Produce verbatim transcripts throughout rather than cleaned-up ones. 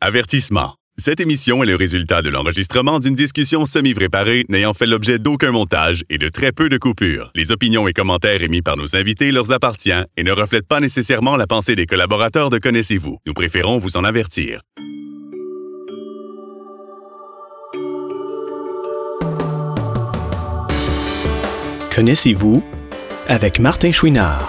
Avertissement. Cette émission est le résultat de l'enregistrement d'une discussion semi-préparée n'ayant fait l'objet d'aucun montage et de très peu de coupures. Les opinions et commentaires émis par nos invités leur appartiennent et ne reflètent pas nécessairement la pensée des collaborateurs de Connaissez-vous. Nous préférons vous en avertir. Connaissez-vous avec Martin Chouinard.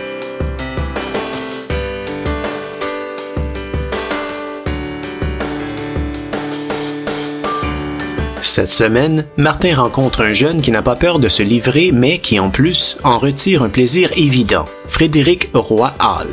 Cette semaine, Martin rencontre un jeune qui n'a pas peur de se livrer, mais qui en plus en retire un plaisir évident. Frédéric Roy-Hall.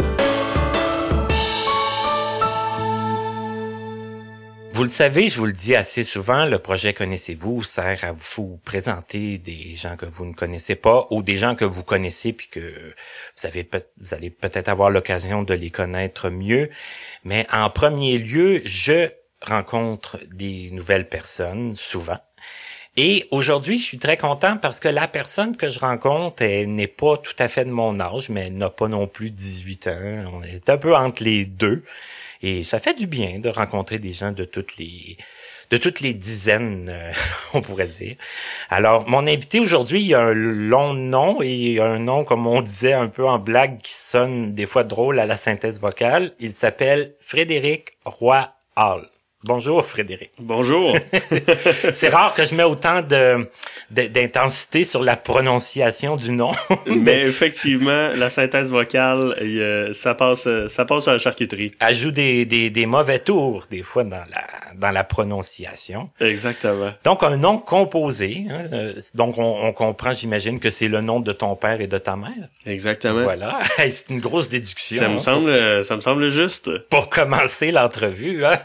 Vous le savez, je vous le dis assez souvent, le projet Connaissez-vous sert à vous présenter des gens que vous ne connaissez pas ou des gens que vous connaissez puis que vous avez peut- vous allez peut-être avoir l'occasion de les connaître mieux. Mais en premier lieu, je rencontre des nouvelles personnes, souvent. Et aujourd'hui, je suis très content parce que la personne que je rencontre, elle n'est pas tout à fait de mon âge, mais elle n'a pas non plus dix-huit ans. On est un peu entre les deux. Et ça fait du bien de rencontrer des gens de toutes les de toutes les dizaines, euh, on pourrait dire. Alors, mon invité aujourd'hui, il a un long nom et un nom, comme on disait un peu en blague, qui sonne des fois drôle à la synthèse vocale. Il s'appelle Frédéric Roy-Hall. Bonjour Frédéric. Bonjour. C'est rare que je mets autant de, de d'intensité sur la prononciation du nom. Mais effectivement, la synthèse vocale, euh, ça passe ça passe à la charcuterie. Ajoute des, des des mauvais tours des fois dans la dans la prononciation. Exactement. Donc un nom composé, hein, donc on, on comprend, j'imagine que c'est le nom de ton père et de ta mère. Exactement. Voilà, c'est une grosse déduction. Ça me semble ça me semble juste. Pour commencer l'entrevue, hein.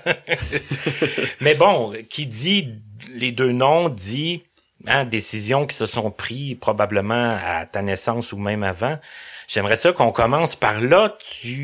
Mais bon, qui dit les deux noms dit hein, décisions qui se sont prises probablement à ta naissance ou même avant. J'aimerais ça qu'on commence par là.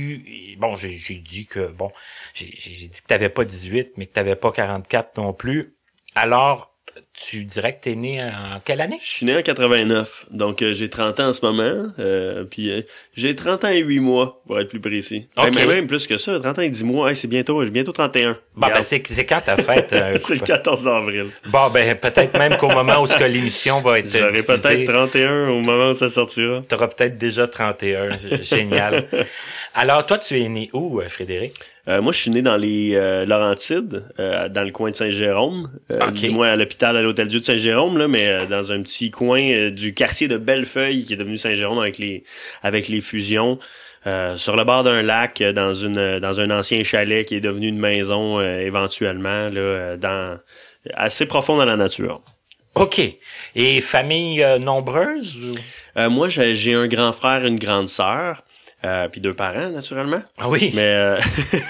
Tu bon, j'ai, j'ai dit que bon, j'ai, j'ai dit que t'avais pas dix-huit, mais que t'avais pas quarante-quatre non plus. Alors, tu dirais que t'es né en quelle année? Je suis né en quatre-vingt-neuf, donc euh, j'ai trente ans en ce moment, euh, puis euh, j'ai trente ans et huit mois, pour être plus précis. Okay. Hey, mais même plus que ça, trente ans et dix mois, hey, c'est bientôt, j'ai bientôt trente et un. Bon, ben c'est, c'est quand ta fête? Euh, c'est le quatorze avril. Bon, ben peut-être même qu'au moment où ce que l'émission va être J'aurai diffusée, peut-être trente et un au moment où ça sortira. T'auras peut-être déjà trente et un. Génial. Alors, toi, tu es né où, Frédéric? Euh, moi, je suis né dans les euh, Laurentides, euh, dans le coin de Saint-Jérôme. Euh, okay. Du moins à l'hôpital, à l'Hôtel-Dieu de Saint-Jérôme, là, mais euh, dans un petit coin euh, du quartier de Bellefeuille qui est devenu Saint-Jérôme avec les avec les fusions. Euh, sur le bord d'un lac, euh, dans une dans un ancien chalet qui est devenu une maison euh, éventuellement, là, euh, dans assez profond dans la nature. OK. Et famille euh, nombreuse? Ou... Euh, moi, j'ai, j'ai un grand frère et une grande sœur. Euh, puis deux parents, naturellement. Ah oui? Mais euh,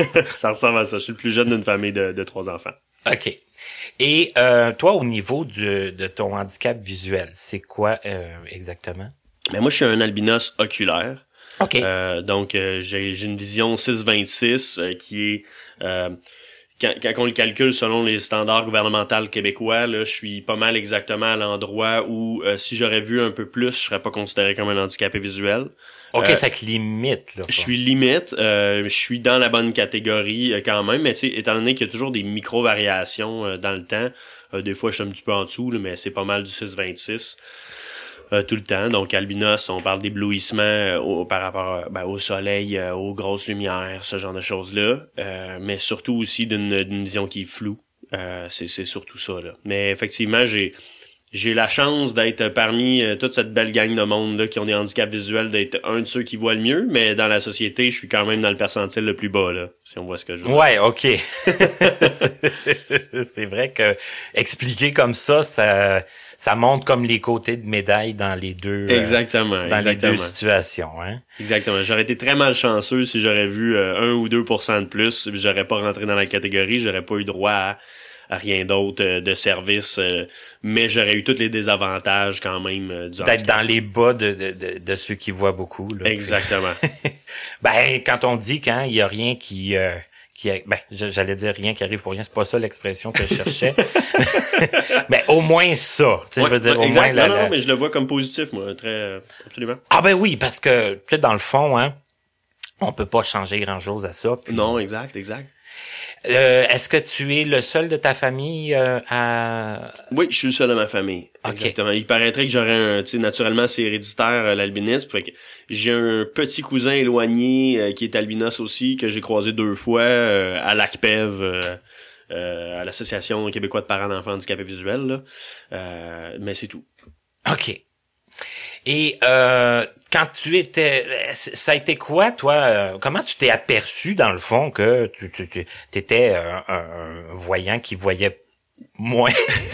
ça ressemble à ça. Je suis le plus jeune d'une famille de, de trois enfants. OK. Et euh, toi, au niveau du, de ton handicap visuel, c'est quoi euh, exactement? Mais moi, je suis un albinos oculaire. OK. Euh, donc, euh, j'ai, j'ai une vision six vingt-six euh, qui est... Euh, Quand, quand on le calcule selon les standards gouvernementaux québécois, là, je suis pas mal exactement à l'endroit où, euh, si j'aurais vu un peu plus, je serais pas considéré comme un handicapé visuel. OK, euh, ça te limite, là. Je suis limite, euh, je suis dans la bonne catégorie euh, quand même, mais tu sais, étant donné qu'il y a toujours des micro-variations euh, dans le temps, euh, des fois je suis un petit peu en dessous, là, mais c'est pas mal du six vingt-six. Euh, tout le temps. Donc, albinos, on parle d'éblouissement euh, au, par rapport ben, au soleil, euh, aux grosses lumières, ce genre de choses-là. Euh, mais surtout aussi d'une, d'une vision qui est floue. Euh, c'est, c'est surtout ça, là. Mais effectivement, j'ai j'ai la chance d'être parmi euh, toute cette belle gang de monde là, qui ont des handicaps visuels, d'être un de ceux qui voient le mieux, mais dans la société, je suis quand même dans le percentile le plus bas, là, si on voit ce que je veux dire. Ouais, OK. C'est vrai que expliquer comme ça, ça... ça montre comme les côtés de médaille dans les deux exactement, euh, dans exactement. les deux situations, hein. Exactement. J'aurais été très malchanceux si j'aurais vu euh, un ou deux pour cent de plus, puis j'aurais pas rentré dans la catégorie, j'aurais pas eu droit à, à rien d'autre euh, de service, euh, mais j'aurais eu tous les désavantages quand même euh, du d'être dans les bas de, de de de ceux qui voient beaucoup, là. Exactement. Ben quand on dit qu'il y a rien qui euh, qui a, ben j'allais dire rien qui arrive pour rien, c'est pas ça l'expression que je cherchais. Mais au moins ça, tu sais, ouais, je veux dire ouais, au exact. moins la, non, la... non, mais je le vois comme positif, moi, très absolument. Ah ben oui, parce que tu sais dans le fond, hein, on peut pas changer grand-chose à ça. Puis... Non, exact, exact. Euh, est-ce que tu es le seul de ta famille euh, à... Oui, je suis le seul de ma famille. Okay. Exactement. Il paraîtrait que j'aurais un, tu sais, naturellement, c'est héréditaire, euh, l'albinisme. Fait que j'ai un petit cousin éloigné euh, qui est albinos aussi, que j'ai croisé deux fois euh, à l'ACPEV, euh, euh, à l'Association québécoise de parents d'enfants handicapés visuels, là. Euh, mais c'est tout. OK. Et euh, quand tu étais, ça a été quoi, toi? Euh, comment tu t'es aperçu, dans le fond, que tu, tu, tu étais un, un voyant qui voyait moins?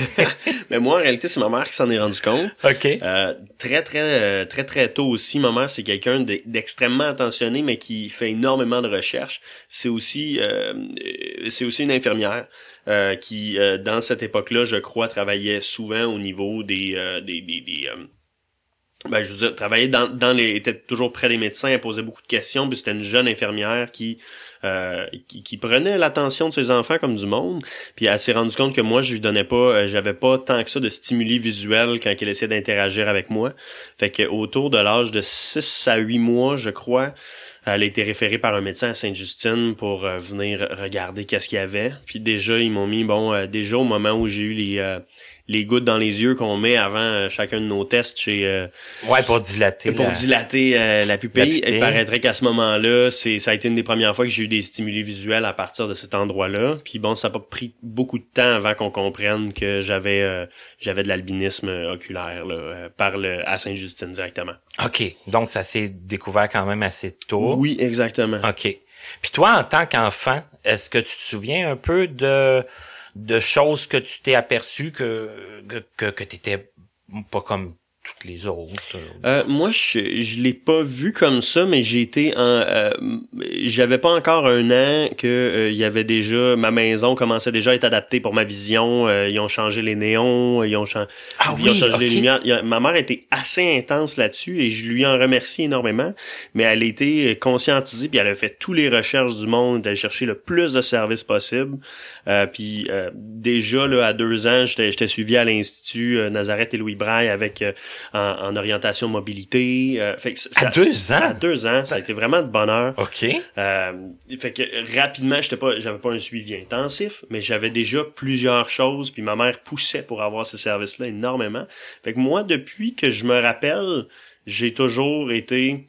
Mais moi, en réalité, c'est ma mère qui s'en est rendu compte. OK. Euh, très, très, très, très tôt aussi, ma mère, c'est quelqu'un de, d'extrêmement attentionné, mais qui fait énormément de recherches. C'est aussi, euh, c'est aussi une infirmière. Euh, qui, euh, dans cette époque-là, je crois, travaillait souvent au niveau des, euh, des, des, des euh, ben, je veux dire, travaillait dans, dans les, était toujours près des médecins, elle posait beaucoup de questions, puis c'était une jeune infirmière qui, euh, qui, qui prenait l'attention de ses enfants comme du monde, puis elle s'est rendue compte que moi, je lui donnais pas, euh, j'avais pas tant que ça de stimuli visuels quand elle essayait d'interagir avec moi. Fait que autour de l'âge de six à huit mois, je crois, elle a été référée par un médecin à Sainte-Justine pour euh, venir regarder qu'est-ce qu'il y avait. Puis déjà, ils m'ont mis, bon, euh, déjà au moment où j'ai eu les euh, les gouttes dans les yeux qu'on met avant euh, chacun de nos tests chez... Euh, ouais, pour dilater. Pour la... dilater euh, la, pupille. la pupille. Il paraîtrait qu'à ce moment-là, c'est ça a été une des premières fois que j'ai eu des stimuli visuels à partir de cet endroit-là. Puis bon, ça n'a pas pris beaucoup de temps avant qu'on comprenne que j'avais euh, j'avais de l'albinisme oculaire là, euh, par le à Sainte-Justine directement. OK. Donc, ça s'est découvert quand même assez tôt. Oui, exactement. OK. Puis toi, en tant qu'enfant, est-ce que tu te souviens un peu de... de choses que tu t'es aperçu que que que, que t'étais pas comme toutes les autres? Euh, moi, je je l'ai pas vu comme ça, mais j'ai été en, euh, j'avais pas encore un an que euh, il y avait déjà ma maison commençait déjà à être adaptée pour ma vision. Euh, ils ont changé les néons, ils ont, cha- ah ils oui, ont changé okay. les lumières. Il y a, ma mère était assez intense là-dessus et je lui en remercie énormément. Mais elle a été conscientisée puis elle a fait tous les recherches du monde, d'aller chercher le plus de services possible. Euh, puis euh, déjà là à deux ans, j'étais j'étais suivi à l'Institut euh, Nazareth et Louis Braille avec euh, En, en orientation mobilité. Euh, fait que ça, à deux ans? À deux ans, ça a été vraiment de bonheur. OK. Euh, fait que rapidement, j'étais pas, j'avais pas un suivi intensif, mais j'avais déjà plusieurs choses, puis ma mère poussait pour avoir ce service-là énormément. Fait que moi, depuis que je me rappelle, j'ai toujours été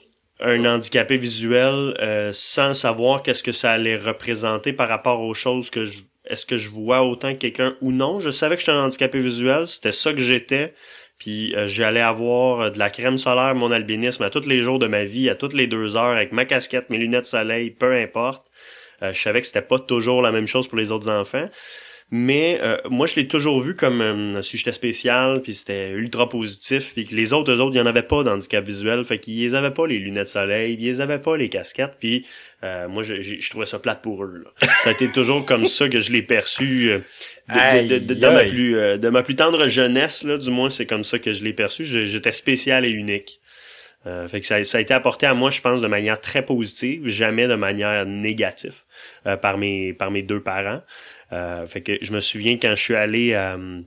un handicapé visuel euh, sans savoir qu'est-ce que ça allait représenter par rapport aux choses que je... Est-ce que je vois autant que quelqu'un ou non? Je savais que j'étais un handicapé visuel, c'était ça que j'étais. Puis euh, j'allais avoir de la crème solaire, mon albinisme, à tous les jours de ma vie, à toutes les deux heures, avec ma casquette, mes lunettes de soleil, peu importe. Euh, je savais que c'était pas toujours la même chose pour les autres enfants. Mais euh, moi, je l'ai toujours vu comme euh, si j'étais spécial, puis c'était ultra positif, puis que les autres, eux autres, il y en avait pas d'handicap visuel, fait qu'ils les avaient pas les lunettes de soleil, ils les avaient pas les casquettes, puis euh, moi, je, je, je trouvais ça plate pour eux. Là. Ça a été toujours comme ça que je l'ai perçu euh, de, de, de, de, de ma plus euh, de ma plus tendre jeunesse, là, du moins, c'est comme ça que je l'ai perçu. Je, j'étais spécial et unique. Euh, fait que ça, ça a été apporté à moi, je pense, de manière très positive, jamais de manière négative euh, par mes par mes deux parents. Euh, fait que je me souviens quand je suis allé euh,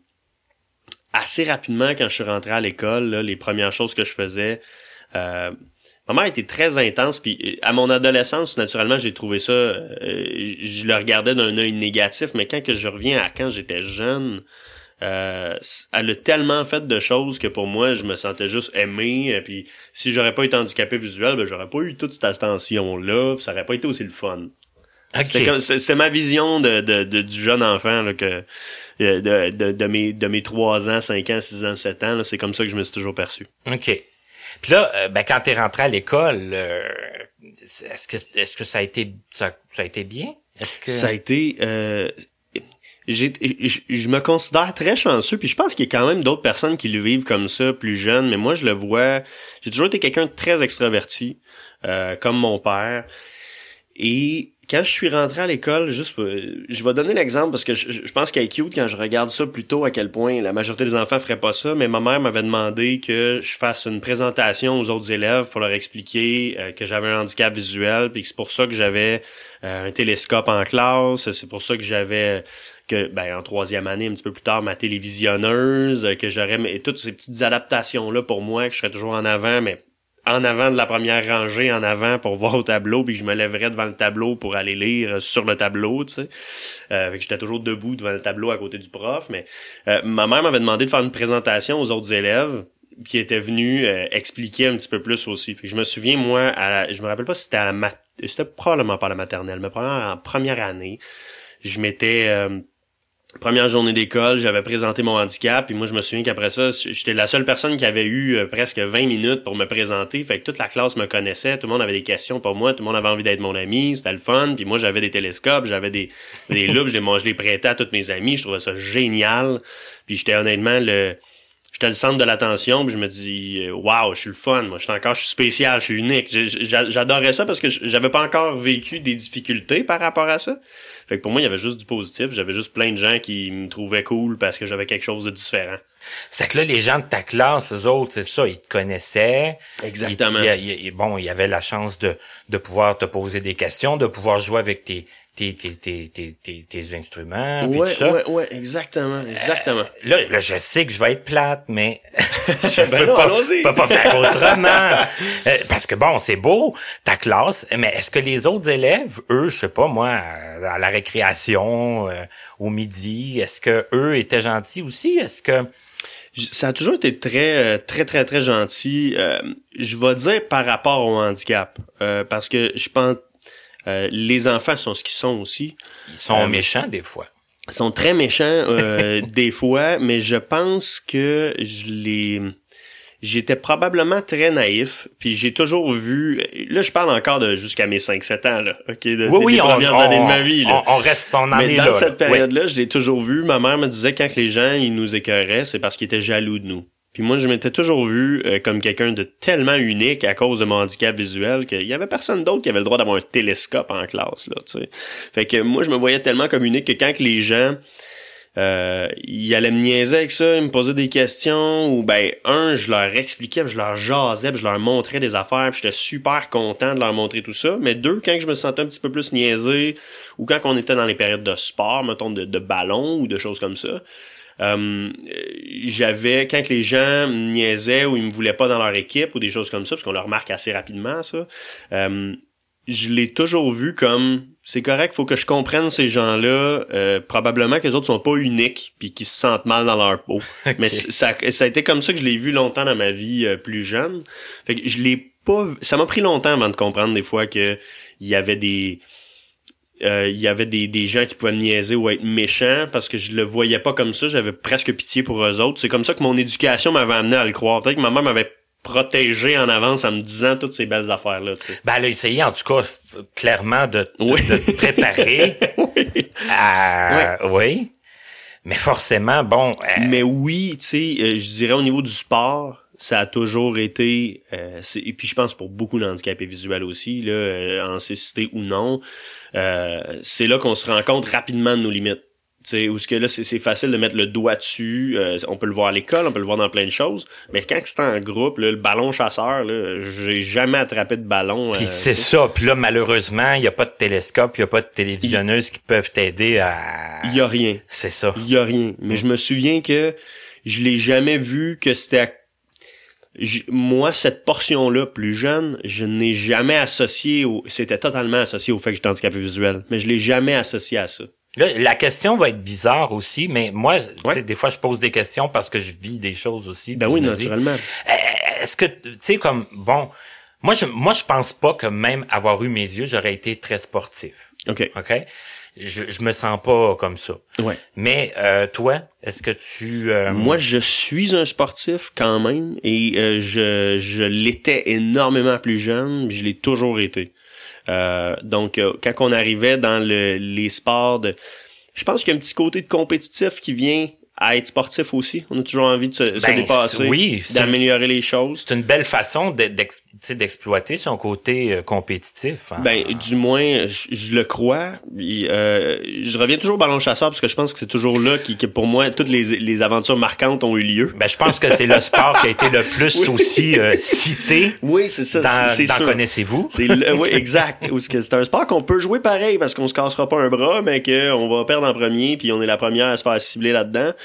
assez rapidement quand je suis rentré à l'école, là, les premières choses que je faisais, euh, ma mère était très intense, puis à mon adolescence, naturellement, j'ai trouvé ça, euh, je le regardais d'un œil négatif, mais quand que je reviens à quand j'étais jeune, euh, elle a tellement fait de choses que pour moi, je me sentais juste aimé, puis si j'aurais pas été handicapé visuel, ben j'aurais pas eu toute cette attention-là, puis ça aurait pas été aussi le fun. Okay. C'est, comme, c'est, c'est ma vision de, de, de du jeune enfant là, que de, de, de mes de mes trois ans, cinq ans, six ans, sept ans, là, c'est comme ça que je me suis toujours perçu. OK. Puis là, euh, ben quand t'es rentré à l'école, euh, est-ce que est-ce que ça a été ça, ça a été bien? Est-ce que ça a été euh, j'ai je, je me considère très chanceux, puis je pense qu'il y a quand même d'autres personnes qui le vivent comme ça plus jeunes, mais moi je le vois, j'ai toujours été quelqu'un de très extraverti, euh, comme mon père. Et quand je suis rentré à l'école, juste je vais donner l'exemple parce que je, je pense qu'elle est cute quand je regarde ça plutôt à quel point la majorité des enfants feraient pas ça, mais ma mère m'avait demandé que je fasse une présentation aux autres élèves pour leur expliquer euh, que j'avais un handicap visuel, puis que c'est pour ça que j'avais euh, un télescope en classe, c'est pour ça que j'avais que ben en troisième année, un petit peu plus tard, ma télévisionneuse, que j'aurais et toutes ces petites adaptations là pour moi, que je serais toujours en avant, mais en avant de la première rangée, en avant pour voir au tableau, puis je me lèverais devant le tableau pour aller lire sur le tableau, tu sais. Euh, fait que j'étais toujours debout devant le tableau à côté du prof, mais euh, ma mère m'avait demandé de faire une présentation aux autres élèves, qui était venue euh, expliquer un petit peu plus aussi. Fait que je me souviens, moi, à la, je me rappelle pas si c'était à la mat- c'était probablement pas à la maternelle, mais probablement en première année, je m'étais... Euh, Première journée d'école, j'avais présenté mon handicap, et moi je me souviens qu'après ça, j'étais la seule personne qui avait eu euh, presque vingt minutes pour me présenter, fait que toute la classe me connaissait, tout le monde avait des questions pour moi, tout le monde avait envie d'être mon ami, c'était le fun, puis moi j'avais des télescopes, j'avais des des loupes, je les, moi, je les prêtais à tous mes amis, je trouvais ça génial, puis j'étais honnêtement le j'étais le centre de l'attention, puis je me dis waouh, je suis le fun, moi je suis encore je suis spécial, je suis unique. J'adorais ça parce que j'avais pas encore vécu des difficultés par rapport à ça. Fait que pour moi, il y avait juste du positif, j'avais juste plein de gens qui me trouvaient cool parce que j'avais quelque chose de différent. C'est que là, les gens de ta classe, eux autres, c'est ça, ils te connaissaient. Exactement. Il, il, il, bon, il y avait la chance de de pouvoir te poser des questions, de pouvoir jouer avec tes tes tes tes tes tes, tes instruments, puis ouais, tout ça. Ouais, ouais, exactement, exactement. Euh, là, là, je sais que je vais être plate, mais je ben peux non, pas, allons-y. peux pas faire autrement. euh, parce que bon, c'est beau ta classe, mais est-ce que les autres élèves, eux, je sais pas moi, à la récréation, euh, au midi, est-ce que eux étaient gentils aussi? Est-ce que ça a toujours été très, très, très, très gentil. Euh, je vais dire par rapport au handicap, euh, parce que je pense euh, les enfants sont ce qu'ils sont aussi. Ils sont euh, méchants des fois. Ils sont très méchants euh, des fois, mais je pense que je les... J'étais probablement très naïf, puis j'ai toujours vu... Là, je parle encore de jusqu'à mes cinq sept ans, là, ok, de, oui, des, oui, des on, premières on, années de ma vie. Là. On, on reste, on en Mais est dans là. cette là. période-là, oui. je l'ai toujours vu. Ma mère me disait quand les gens ils nous écœuraient, c'est parce qu'ils étaient jaloux de nous. Puis moi, je m'étais toujours vu euh, comme quelqu'un de tellement unique à cause de mon handicap visuel qu'il y avait personne d'autre qui avait le droit d'avoir un télescope en classe, là, tu sais. Fait que moi, je me voyais tellement comme unique que quand que les gens... Euh, ils allaient me niaiser avec ça, ils me posaient des questions, ou ben, un, je leur expliquais, je leur jasais, je leur montrais des affaires, puis j'étais super content de leur montrer tout ça, mais deux, quand je me sentais un petit peu plus niaisé, ou quand on était dans les périodes de sport, mettons, de, de ballon, ou de choses comme ça, euh, j'avais, quand les gens me niaisaient, ou ils me voulaient pas dans leur équipe, ou des choses comme ça, parce qu'on le remarque assez rapidement, ça, euh, je l'ai toujours vu comme c'est correct, faut que je comprenne ces gens-là, euh, probablement que les autres sont pas uniques puis qu'ils se sentent mal dans leur peau. Okay. Mais ça ça a été comme ça que je l'ai vu longtemps dans ma vie euh, plus jeune. Fait que je l'ai pas ça m'a pris longtemps avant de comprendre des fois que il y avait des euh, il y avait des des gens qui pouvaient me niaiser ou être méchants parce que je le voyais pas comme ça, j'avais presque pitié pour eux autres. C'est comme ça que mon éducation m'avait amené à le croire. Peut-être que ma mère m'avait protégé en avance en me disant toutes ces belles affaires-là, tu sais. Ben, elle a essayé, en tout cas, f- clairement, de, de, oui. de te préparer. oui. À... Oui. oui. Mais forcément, bon... Euh... Mais oui, tu sais, euh, je dirais au niveau du sport, ça a toujours été... Euh, c'est, et puis je pense pour beaucoup d'handicapés visuels aussi, là, euh, en cécité ou non, euh, c'est là qu'on se rend compte rapidement de nos limites. Tu sais, où ce que là, c'est, c'est facile de mettre le doigt dessus. Euh, on peut le voir à l'école, on peut le voir dans plein de choses. Mais quand c'est en groupe, là, le ballon chasseur, là, j'ai jamais attrapé de ballon. Puis euh, c'est t'sais. ça. Puis là, malheureusement, il y a pas de télescope, il y a pas de télévisionneuses il... qui peuvent t'aider à... Il y a rien. C'est ça. Il y a rien. Mais mmh. je me souviens que je l'ai jamais vu que c'était... À... Je... Moi, cette portion-là, plus jeune, je n'ai jamais associé au... C'était totalement associé au fait que j'étais handicapé visuel. Mais je l'ai jamais associé à ça. Là, la question va être bizarre aussi, mais moi, ouais. des fois, je pose des questions parce que je vis des choses aussi. Ben oui, naturellement. Dis, est-ce que, tu sais, comme, bon, moi, je, moi, je pense pas que même avoir eu mes yeux, j'aurais été très sportif. OK. OK? Je, je me sens pas comme ça. Ouais. Mais, euh, toi, est-ce que tu... Euh... Moi, je suis un sportif quand même et euh, je, je l'étais énormément plus jeune, je l'ai toujours été. Euh, donc, euh, quand on arrivait dans le, les sports de... Je pense qu'il y a un petit côté de compétitif qui vient à être sportif aussi. On a toujours envie de se, ben, se dépasser, oui, d'améliorer les choses. C'est une belle façon d'ex, d'exploiter son côté euh, compétitif. Hein. Ben, du moins, je, je le crois. Et, euh, je reviens toujours au ballon chasseur parce que je pense que c'est toujours là qui, que pour moi, toutes les, les aventures marquantes ont eu lieu. Ben, je pense que c'est le sport qui a été le plus oui. aussi euh, cité. Oui, c'est ça. Dans, c'est dans sûr. Connaissez-vous? C'est le, oui, exact. C'est un sport qu'on peut jouer pareil parce qu'on se cassera pas un bras, mais qu'on va perdre en premier puis on est la première à se faire cibler là-dedans.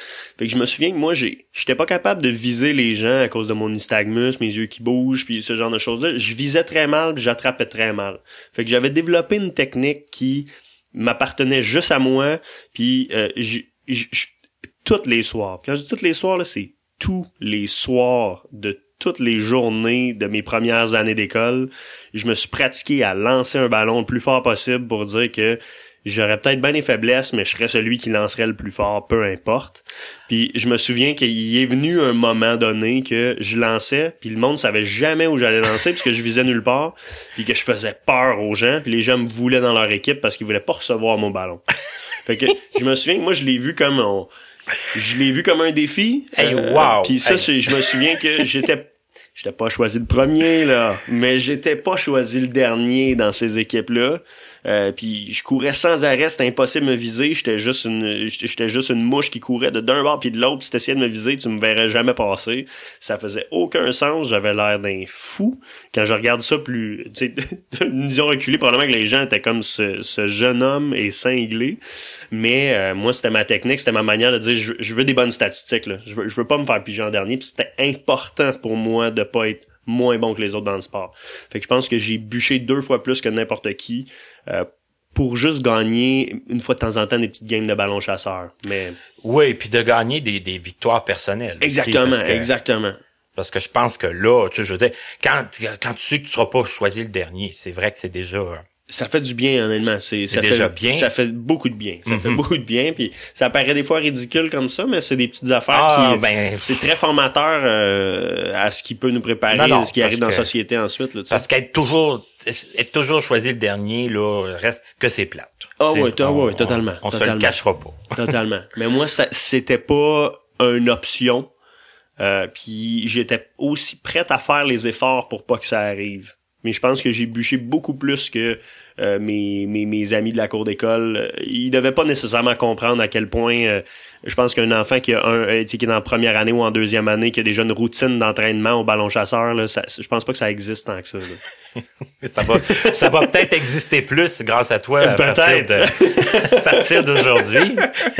Fait que je me souviens que moi, j'ai, j'étais pas capable de viser les gens à cause de mon nystagmus, mes yeux qui bougent, puis ce genre de choses-là. Je visais très mal, puis j'attrapais très mal. Fait que j'avais développé une technique qui m'appartenait juste à moi, puis euh, j', j', j', toutes les soirs. Quand je dis tous les soirs, là, c'est tous les soirs de toutes les journées de mes premières années d'école. Je me suis pratiqué à lancer un ballon le plus fort possible pour dire que j'aurais peut-être bien des faiblesses, mais je serais celui qui lancerait le plus fort, peu importe. Puis je me souviens qu'il est venu un moment donné que je lançais, puis le monde savait jamais où j'allais lancer parce que je visais nulle part, puis que je faisais peur aux gens, puis les gens me voulaient dans leur équipe parce qu'ils voulaient pas recevoir mon ballon. Fait que je me souviens que moi je l'ai vu comme on, je l'ai vu comme un défi. Hey, euh, wow. Puis ça, Hey. c'est, je me souviens que j'étais J'étais pas choisi le premier, là, mais j'étais pas choisi le dernier dans ces équipes-là. Euh, puis je courais sans arrêt, c'était impossible de me viser. J'étais juste une j'étais juste une mouche qui courait de d'un bord puis de l'autre. Si t'essayais de me viser, tu me verrais jamais passer. Ça faisait aucun sens. J'avais l'air d'un fou. Quand je regarde ça plus, tu sais, une vision reculée, probablement que les gens étaient comme ce, ce jeune homme est cinglé. Mais euh, moi, c'était ma technique, c'était ma manière de dire je, je veux des bonnes statistiques, là. Je veux, je veux pas me faire piger en dernier. Puis c'était important pour moi de pas être moins bon que les autres dans le sport. Fait que je pense que j'ai bûché deux fois plus que n'importe qui euh, pour juste gagner une fois de temps en temps des petites games de ballon chasseur. Mais Oui, puis de gagner des, des victoires personnelles. exactement, aussi, parce que, exactement. Parce que je pense que là, tu sais, je veux dire, quand, quand tu sais que tu seras pas choisi le dernier, c'est vrai que c'est déjà... Ça fait du bien, honnêtement. C'est, C'est ça déjà fait, bien. Ça fait beaucoup de bien. Ça Mm-hmm. fait beaucoup de bien. Puis ça paraît des fois ridicule comme ça, mais c'est des petites affaires Ah, qui... ben... C'est très formateur euh, à ce qui peut nous préparer, Non, non, à ce qui arrive dans la que- société ensuite. Là, tu sais. Parce qu'être toujours être toujours choisi le dernier, là, reste que c'est plate. Ah Tu sais, ouais, to- on- ouais, totalement, On, on se totalement. le cachera pas. Totalement. Mais moi, ça, c'était pas une option. Euh, puis j'étais aussi prête à faire les efforts pour pas que ça arrive. Mais je pense que j'ai bûché beaucoup plus que euh, mes, mes mes amis de la cour d'école. Ils devaient pas nécessairement comprendre à quel point euh, je pense qu'un enfant qui a un euh, qui est en première année ou en deuxième année, qui a déjà une routine d'entraînement au ballon chasseur, là, ça, je pense pas que ça existe tant que ça. Là. Ça va, ça va peut-être exister plus grâce à toi à Peut-être. partir de, à partir d'aujourd'hui.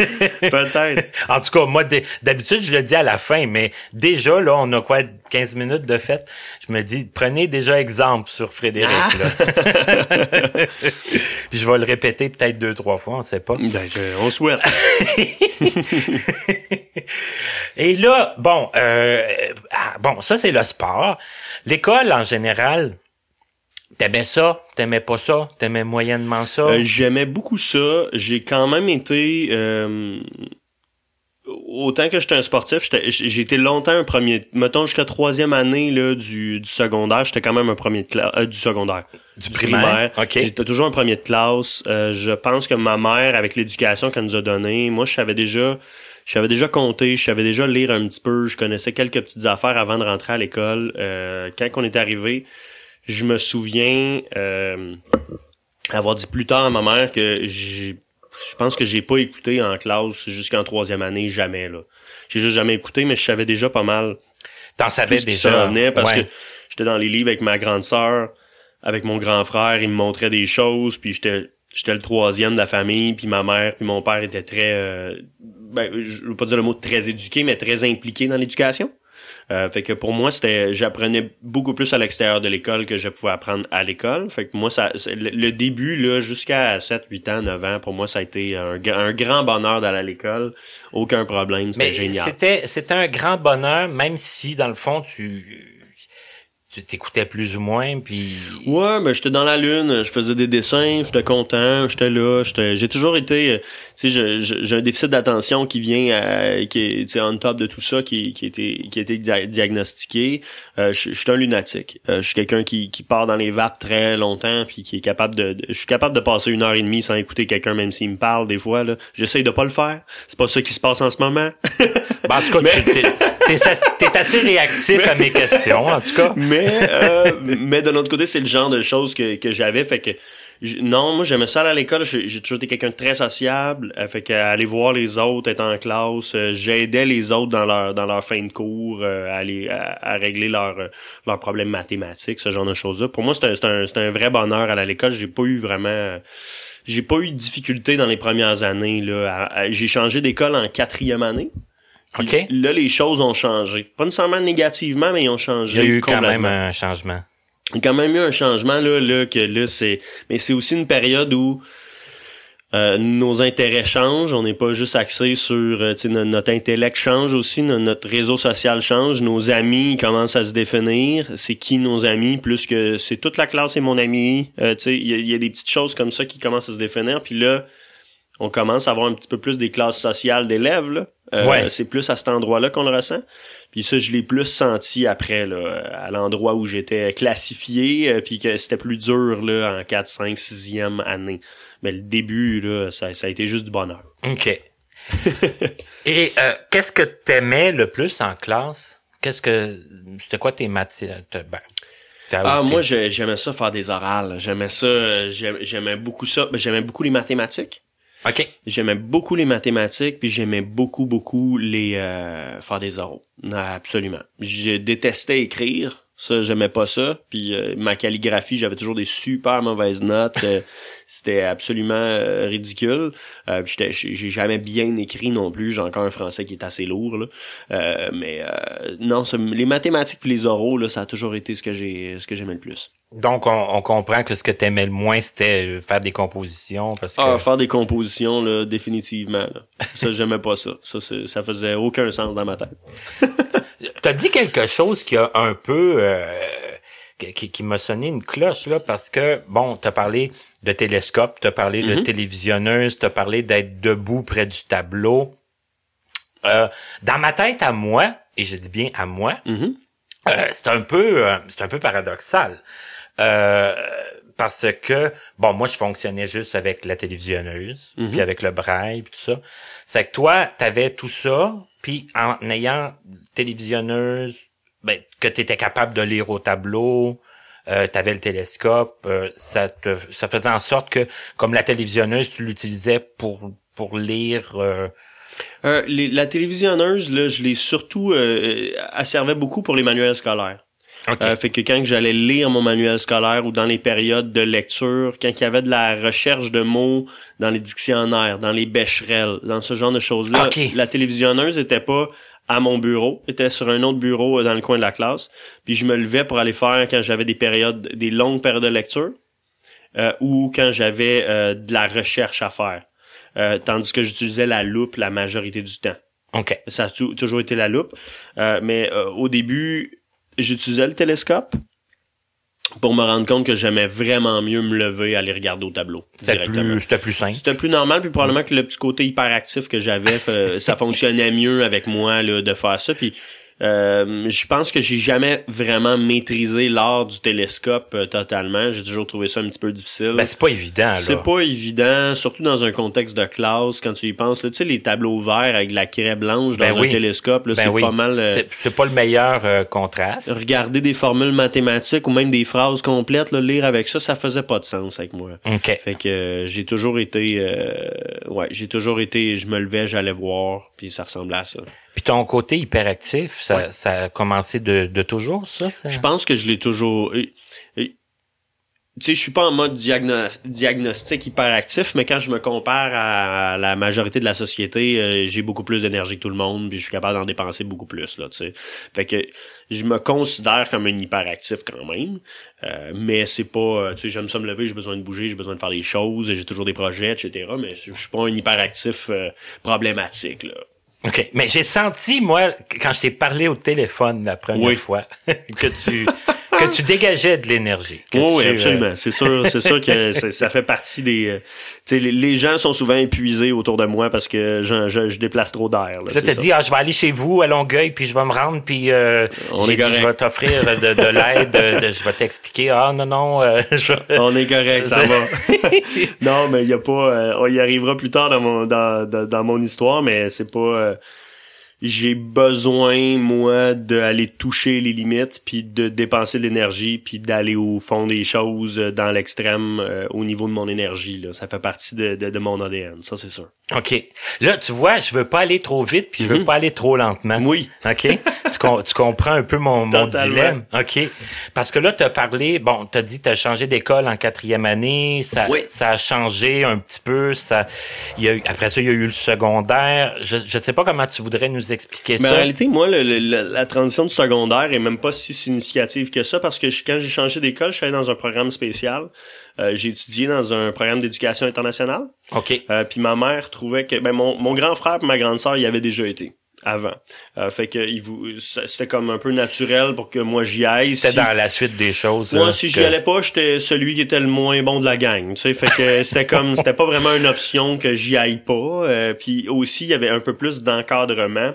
Peut-être. En tout cas, moi, d- d'habitude, je le dis à la fin, mais déjà, là, on a quoi, quinze minutes de fête? Je me dis, prenez déjà exemple sur Frédéric, Ah! là. Puis je vais le répéter peut-être deux, trois fois, on sait pas. Ben, je- on souhaite. Et là, bon, euh, ah, bon, ça, c'est le sport. L'école, en général, t'aimais ça? T'aimais pas ça? T'aimais moyennement ça? Euh, j'aimais beaucoup ça. J'ai quand même été... Euh, autant que j'étais un sportif, j'étais, j'ai été longtemps un premier... Mettons, jusqu'à troisième année là, du, du secondaire, j'étais quand même un premier de classe... Euh, du secondaire. Du primaire, ok. J'étais toujours un premier de classe. Euh, je pense que ma mère, avec l'éducation qu'elle nous a donnée, moi, je savais déjà... Je savais déjà compter, je savais déjà lire un petit peu, je connaissais quelques petites affaires avant de rentrer à l'école. Euh, quand on est arrivé, je me souviens euh, avoir dit plus tard à ma mère que j'ai, je pense que j'ai pas écouté en classe jusqu'en troisième année, jamais là. J'ai juste jamais écouté, mais je savais déjà pas mal T'en tout savais ce qui s'en déjà. venait parce Ouais. que j'étais dans les livres avec ma grande sœur, avec mon grand frère, il me montrait des choses, puis j'étais j'étais le troisième de la famille, puis ma mère puis mon père étaient très euh, ben je veux pas dire le mot très éduqué, mais très impliqué dans l'éducation. Euh, fait que pour moi, c'était j'apprenais beaucoup plus à l'extérieur de l'école que je pouvais apprendre à l'école. Fait que moi, ça le, le début, là, jusqu'à sept, huit ans, neuf ans, pour moi, ça a été un, un grand bonheur d'aller à l'école. Aucun problème, c'était Mais génial. c'était c'était un grand bonheur, même si dans le fond tu tu t'écoutais plus ou moins, puis Ouais, ben j'étais dans la lune, je faisais des dessins, j'étais content, j'étais là, j'étais j'ai toujours été euh, tu sais je- je- j'ai un déficit d'attention qui vient à, qui est tu sais on top de tout ça qui qui a été qui a été dia- diagnostiqué. Euh, je je suis un lunatique. Euh, je suis quelqu'un qui qui part dans les vapes très longtemps puis qui est capable de, de- je suis capable de passer une heure et demie sans écouter quelqu'un même s'il me parle des fois là. J'essaye de pas le faire. C'est pas ça qui se passe en ce moment. ben, en tout cas, Mais- tu t'es, t'es, t'es assez réactif à mes questions, en tout cas. Mais euh, mais de l'autre côté, c'est le genre de choses que que j'avais, fait que j- non, moi j'aimais ça aller à l'école, j'ai, j'ai toujours été quelqu'un de très sociable, euh, fait que aller voir les autres, être en classe, euh, j'aidais les autres dans leur dans leur fin de cours euh, à aller à, à régler leurs euh, leurs problèmes mathématiques, ce genre de choses-là. Pour moi, c'est un c'est un c'est un vrai bonheur aller à l'école, j'ai pas eu vraiment euh, j'ai pas eu de difficulté dans les premières années là, à- à- j'ai changé d'école en quatrième année. OK. Puis là, les choses ont changé. Pas nécessairement négativement, mais ils ont changé. Il y a eu quand même un changement. Il y a quand même eu un changement, là, là, que là, c'est... Mais c'est aussi une période où euh, nos intérêts changent. On n'est pas juste axé sur... Euh, tu sais, notre, notre intellect change aussi. Notre, notre réseau social change. Nos amis commencent à se définir. C'est qui nos amis? Plus que c'est toute la classe est mon ami. Euh, tu sais, il y a, y a des petites choses comme ça qui commencent à se définir. Puis là, on commence à avoir un petit peu plus des classes sociales d'élèves, là. Euh, ouais. C'est plus à cet endroit-là qu'on le ressent. Puis ça, je l'ai plus senti après, là, à l'endroit où j'étais classifié, euh, puis que c'était plus dur là en quatre, cinq, sixième année. Mais le début, là, ça, ça a été juste du bonheur. OK. Et euh, qu'est-ce que t'aimais le plus en classe? Qu'est-ce que c'était quoi tes matières? Ben, ah, moi, j'aimais ça faire des orales. J'aimais ça, j'aimais beaucoup ça. J'aimais beaucoup les mathématiques. OK. J'aimais beaucoup les mathématiques, puis j'aimais beaucoup, beaucoup les euh, faire des oraux. Absolument. Je détestais écrire. Ça, j'aimais pas ça. Puis euh, ma calligraphie, j'avais toujours des super mauvaises notes. Euh, c'était absolument euh, ridicule. Euh, j'étais, j'ai jamais bien écrit non plus. J'ai encore un français qui est assez lourd, là. Euh, mais euh, non, ça, les mathématiques puis les oraux, là, ça a toujours été ce que j'ai, ce que j'aimais le plus. Donc, on, on comprend que ce que t'aimais le moins, c'était faire des compositions, parce que... Ah, faire des compositions, là, définitivement, là. Ça, j'aimais pas ça. Ça, ça faisait aucun sens dans ma tête. T'as dit quelque chose qui a un peu... Euh, qui, qui m'a sonné une cloche, là, parce que, bon, t'as parlé de télescope, t'as parlé mm-hmm. de télévisionneuse, t'as parlé d'être debout près du tableau. Euh, dans ma tête, à moi, et je dis bien à moi, mm-hmm. euh, c'est un peu euh, c'est un peu paradoxal. Euh, parce que, bon, moi, je fonctionnais juste avec la télévisionneuse, mm-hmm. puis avec le braille, puis tout ça. C'est que toi, t'avais tout ça, puis en ayant télévisionneuse, ben, que t'étais capable de lire au tableau, euh, t'avais le télescope, euh, ça te, ça faisait en sorte que, comme la télévisionneuse, tu l'utilisais pour, pour lire, euh, euh les, la télévisionneuse, là, je l'ai surtout, euh, elle servait beaucoup pour les manuels scolaires. Okay. Euh, fait que quand j'allais lire mon manuel scolaire ou dans les périodes de lecture, quand il y avait de la recherche de mots dans les dictionnaires, dans les Becherel, dans ce genre de choses-là, okay. La télévisionneuse était pas à mon bureau, était sur un autre bureau dans le coin de la classe, puis je me levais pour aller faire quand j'avais des périodes, des longues périodes de lecture, euh, ou quand j'avais euh, de la recherche à faire, euh, tandis que j'utilisais la loupe la majorité du temps. Ok. Ça a t- toujours été la loupe, euh, mais euh, au début, j'utilisais le télescope pour me rendre compte que j'aimais vraiment mieux me lever et aller regarder au tableau. C'était plus, c'était plus simple. C'était plus normal, puis probablement que le petit côté hyperactif que j'avais, ça fonctionnait mieux avec moi là, de faire ça. Puis euh, je pense que j'ai jamais vraiment maîtrisé l'art du télescope euh, totalement. J'ai toujours trouvé ça un petit peu difficile. Ben c'est pas évident, là. C'est pas évident, surtout dans un contexte de classe, quand tu y penses. Tu sais, les tableaux verts avec la craie blanche dans ben oui. un télescope, là, ben c'est oui. pas mal... Euh, c'est, c'est pas le meilleur euh, contraste. Regarder des formules mathématiques ou même des phrases complètes, là, lire avec ça, ça faisait pas de sens avec moi. Okay. Fait que euh, j'ai toujours été... Euh, ouais, j'ai toujours été... Je me levais, j'allais voir, puis ça ressemblait à ça. Puis ton côté hyperactif, ça, ouais. ça a commencé de, de toujours, ça? ça? Je pense que je l'ai toujours... Et, et, tu sais, je suis pas en mode diagno- diagnostic hyperactif, mais quand je me compare à la majorité de la société, euh, j'ai beaucoup plus d'énergie que tout le monde, puis je suis capable d'en dépenser beaucoup plus, là, tu sais. Fait que je me considère comme un hyperactif quand même, euh, mais c'est pas... Tu sais, j'aime ça me lever, j'ai besoin de bouger, j'ai besoin de faire des choses, j'ai toujours des projets, et cetera, mais je suis pas un hyperactif euh, problématique, là. OK. Mais j'ai senti, moi, quand je t'ai parlé au téléphone la première oui. fois, que tu que tu dégageais de l'énergie. Oui, tu, oui, absolument. Euh... C'est sûr, c'est sûr que c'est, ça fait partie des... Euh, tu sais, les, les gens sont souvent épuisés autour de moi parce que je, je, je déplace trop d'air. Là, là t'as ça. dit, ah, je vais aller chez vous à Longueuil, puis je vais me rendre, puis euh, On j'ai est dit, correct. je vais t'offrir de, de l'aide, de, de, je vais t'expliquer. Ah, non, non. Euh, je... On est correct, ça va. Non, mais il y a pas... Euh, on y arrivera plus tard dans mon dans, dans, dans mon histoire, mais c'est pas... Euh, j'ai besoin, moi, d'aller toucher les limites, puis de dépenser de l'énergie, puis d'aller au fond des choses dans l'extrême euh, au niveau de mon énergie. Là. Ça fait partie de, de, de mon A D N, ça c'est sûr. OK. Là, tu vois, je veux pas aller trop vite, puis je veux mm-hmm. pas aller trop lentement. Oui. OK? tu, com- tu comprends un peu mon, mon dilemme. OK. Parce que là, t'as parlé, bon, t'as dit t'as changé d'école en quatrième année, ça, oui. ça a changé un petit peu, ça, il y a eu, après ça, il y a eu le secondaire. Je, je sais pas comment tu voudrais nous nous expliquer Mais ça? en réalité, moi, le, le, la transition du secondaire est même pas si significative que ça parce que je, quand j'ai changé d'école, je suis allé dans un programme spécial. Euh, j'ai étudié dans un programme d'éducation internationale. OK. Euh, puis ma mère trouvait que ben mon, mon grand frère et ma grande sœur y avaient déjà été avant. Euh, fait que il vous c'était comme un peu naturel pour que moi j'y aille. C'était si, dans la suite des choses. Moi, là, si que... j'y allais pas, j'étais celui qui était le moins bon de la gang. Tu sais, fait que c'était comme c'était pas vraiment une option que j'y aille pas. Euh, puis aussi, il y avait un peu plus d'encadrement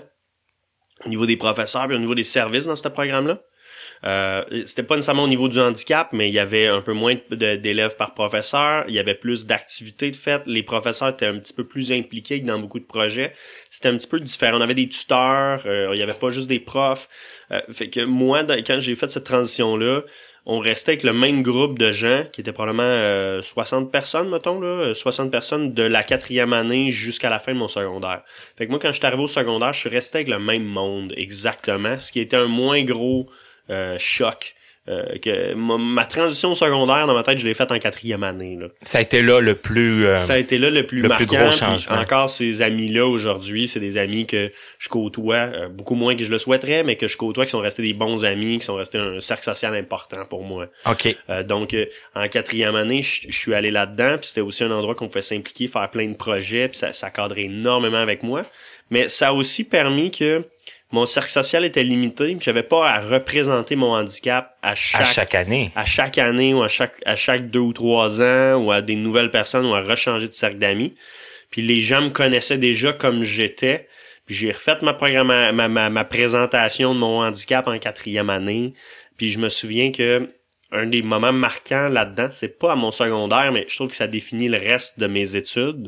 au niveau des professeurs et au niveau des services dans ce programme-là. Euh, c'était pas nécessairement au niveau du handicap, mais il y avait un peu moins de, d'élèves par professeur, il y avait plus d'activités de fait, les professeurs étaient un petit peu plus impliqués dans beaucoup de projets, c'était un petit peu différent, on avait des tuteurs, euh, il y avait pas juste des profs, euh, fait que moi, quand j'ai fait cette transition-là, on restait avec le même groupe de gens, qui était probablement euh, soixante personnes, mettons, là, soixante personnes de la quatrième année jusqu'à la fin de mon secondaire. Fait que moi, quand je suis arrivé au secondaire, je suis resté avec le même monde, exactement, ce qui était un moins gros Euh, choc. Euh, que ma, ma transition secondaire dans ma tête, je l'ai faite en quatrième année. Là. Ça a été là le plus euh, ça a été là le plus le marquant. plus gros changement. Encore ces amis-là aujourd'hui, c'est des amis que je côtoie euh, beaucoup moins que je le souhaiterais, mais que je côtoie, qui sont restés des bons amis, qui sont restés un cercle social important pour moi. OK. Euh, donc euh, en quatrième année, je, je suis allé là-dedans, puis c'était aussi un endroit qu'on pouvait s'impliquer, faire plein de projets, puis ça, ça cadrait énormément avec moi. Mais ça a aussi permis que mon cercle social était limité, puis j'avais pas à représenter mon handicap à chaque à chaque année. à chaque année ou à chaque à chaque deux ou trois ans ou à des nouvelles personnes ou à rechanger de cercle d'amis. Puis les gens me connaissaient déjà comme j'étais. Puis j'ai refait ma programme ma, ma ma présentation de mon handicap en quatrième année. Puis je me souviens que un des moments marquants là-dedans, c'est pas à mon secondaire, mais je trouve que ça définit le reste de mes études.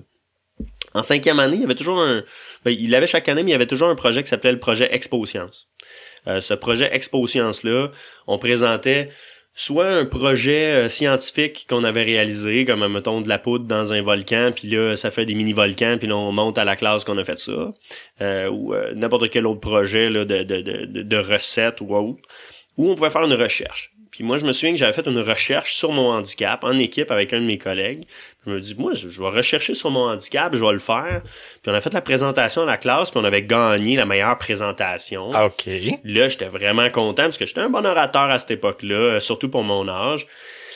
En cinquième année, il y avait toujours un... Ben, il l'avait chaque année, mais il y avait toujours un projet qui s'appelait le projet Expo-Science. Euh, ce projet Expo-Science-là, on présentait soit un projet euh, scientifique qu'on avait réalisé, comme, mettons, de la poudre dans un volcan, puis là, ça fait des mini-volcans, puis là, on monte à la classe qu'on a fait ça. Euh, ou euh, n'importe quel autre projet là, de, de, de, de recettes ou autre. Ou on pouvait faire une recherche. Puis moi, je me souviens que j'avais fait une recherche sur mon handicap en équipe avec un de mes collègues. Je me dis, moi, je vais rechercher sur mon handicap, je vais le faire. Puis on a fait la présentation à la classe, puis on avait gagné la meilleure présentation. OK. Là, j'étais vraiment content parce que j'étais un bon orateur à cette époque-là, surtout pour mon âge.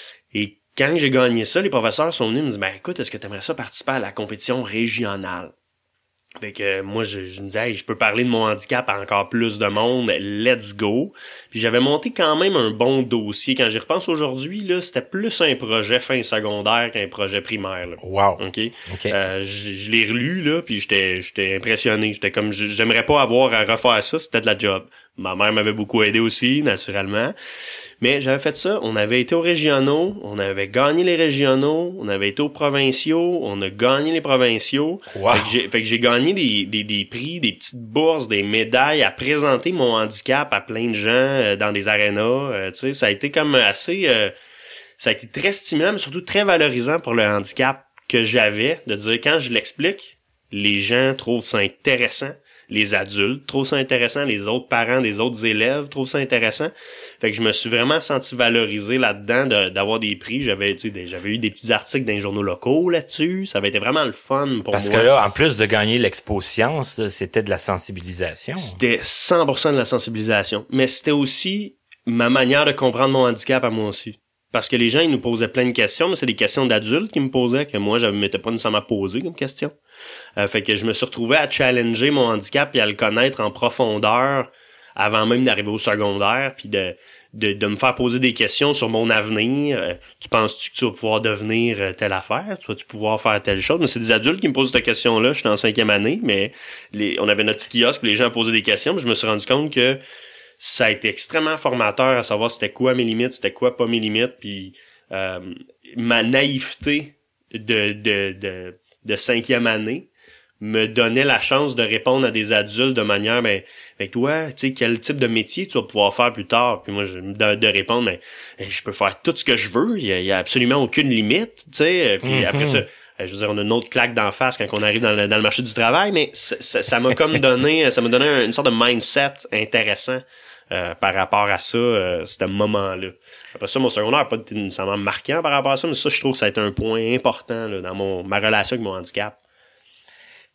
Et quand j'ai gagné ça, les professeurs sont venus me dire, ben écoute, est-ce que tu aimerais ça participer à la compétition régionale? Fait que moi, je, je me disais, hey, je peux parler de mon handicap à encore plus de monde, let's go. Puis j'avais monté quand même un bon dossier. Quand j'y repense aujourd'hui, là, c'était plus un projet fin secondaire qu'un projet primaire. Là. Wow. OK? Okay. Euh, je, je l'ai relu, là, puis j'étais j'étais impressionné. J'étais comme, j'aimerais pas avoir à refaire ça, c'était de la job. Ma mère m'avait beaucoup aidé aussi, naturellement. Mais j'avais fait ça, on avait été aux régionaux, on avait gagné les régionaux, on avait été aux provinciaux, on a gagné les provinciaux. Wow. Fait que j'ai, fait que j'ai gagné des, des, des prix, des petites bourses, des médailles à présenter mon handicap à plein de gens euh, dans des arénas. Euh, tu sais, ça a été comme assez... Euh, ça a été très stimulant, mais surtout très valorisant pour le handicap que j'avais, de dire quand je l'explique, les gens trouvent ça intéressant. Les adultes trouvent ça intéressant, les autres parents des autres élèves trouvent ça intéressant. Fait que je me suis vraiment senti valorisé là-dedans de, d'avoir des prix. J'avais, tu sais, des, j'avais eu des petits articles dans les journaux locaux là-dessus. Ça avait été vraiment le fun pour Parce moi. Parce que là, en plus de gagner l'Expo Science, là, c'était de la sensibilisation. C'était cent pour cent de la sensibilisation. Mais c'était aussi ma manière de comprendre mon handicap à moi aussi. Parce que les gens, ils nous posaient plein de questions, mais c'est des questions d'adultes qui me posaient, que moi, je ne m'étais pas nécessairement posé comme question. Euh, fait que je me suis retrouvé à challenger mon handicap et à le connaître en profondeur avant même d'arriver au secondaire, puis de, de, de me faire poser des questions sur mon avenir. Euh, tu penses-tu que tu vas pouvoir devenir euh, telle affaire? Tu vas-tu pouvoir faire telle chose? Mais c'est des adultes qui me posent cette question-là. J'étais en cinquième année, mais les, on avait notre petit kiosque, puis les gens posaient des questions, puis je me suis rendu compte que ça a été extrêmement formateur à savoir c'était quoi mes limites, c'était quoi pas mes limites, puis euh, ma naïveté de, de, de, de cinquième année me donnait la chance de répondre à des adultes de manière, ben, ben toi, tu sais, quel type de métier tu vas pouvoir faire plus tard? Puis moi, je, de, de répondre, ben, je peux faire tout ce que je veux, il y a, il y a absolument aucune limite, tu sais, puis mm-hmm. après ça, je veux dire, on a une autre claque d'en face quand on arrive dans le, dans le marché du travail, mais ça, ça, ça m'a comme donné, ça m'a donné une sorte de mindset intéressant. Euh, par rapport à ça, euh, ce moment-là. Après ça, mon secondaire n'a pas été nécessairement marquant par rapport à ça, mais ça, je trouve que ça a été un point important là, dans mon ma relation avec mon handicap.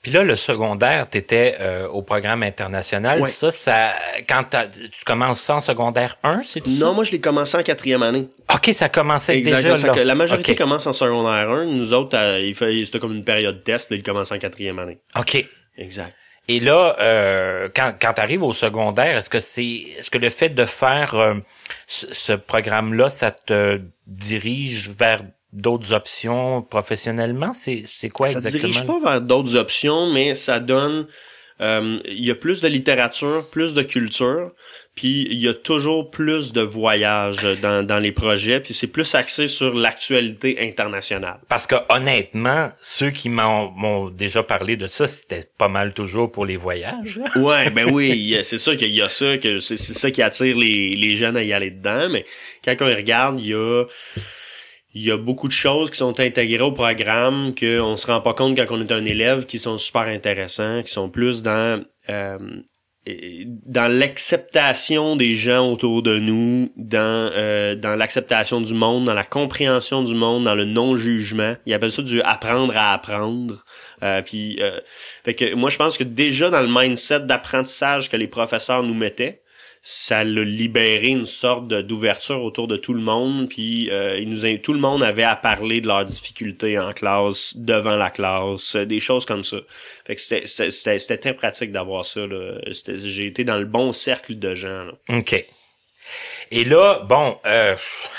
Puis là, le secondaire, t'étais euh, au programme international. Ouais. Ça, ça, quand t'as, tu commences ça en secondaire un, c'est tout ça? Non, moi, je l'ai commencé en quatrième année. OK, ça commençait Exactement. déjà là. La majorité okay. commence en secondaire un. Nous autres, euh, il fait, c'était comme une période test. Là, il commence en quatrième année. OK. Exact. Et là, euh, quand, quand tu arrives au secondaire, est-ce que c'est, est-ce que le fait de faire euh, ce, ce programme-là, ça te dirige vers d'autres options professionnellement? C'est, c'est quoi ça exactement? Ça dirige pas vers d'autres options, mais ça donne... Euh, il y a plus de littérature, plus de culture, puis il y a toujours plus de voyages dans, dans les projets, puis c'est plus axé sur l'actualité internationale. Parce que honnêtement, ceux qui m'ont, m'ont déjà parlé de ça, c'était pas mal toujours pour les voyages. Ouais, ben oui, c'est sûr qu'il y a ça, que c'est, c'est ça qui attire les, les jeunes à y aller dedans, mais quand on y regarde, il y a... Il y a beaucoup de choses qui sont intégrées au programme qu'on se rend pas compte quand on est un élève, qui sont super intéressants, qui sont plus dans euh, dans l'acceptation des gens autour de nous, dans euh, dans l'acceptation du monde, dans la compréhension du monde, dans le non-jugement. Ils appellent ça du apprendre à apprendre. Euh, puis, euh, fait que moi je pense que déjà dans le mindset d'apprentissage que les professeurs nous mettaient, ça a libéré une sorte de, d'ouverture autour de tout le monde, puis euh, il nous a, tout le monde avait à parler de leurs difficultés en classe, devant la classe, des choses comme ça. Fait que c'était, c'était, c'était très pratique d'avoir ça, là. C'était, j'ai été dans le bon cercle de gens, là. OK. Et là, bon, euh...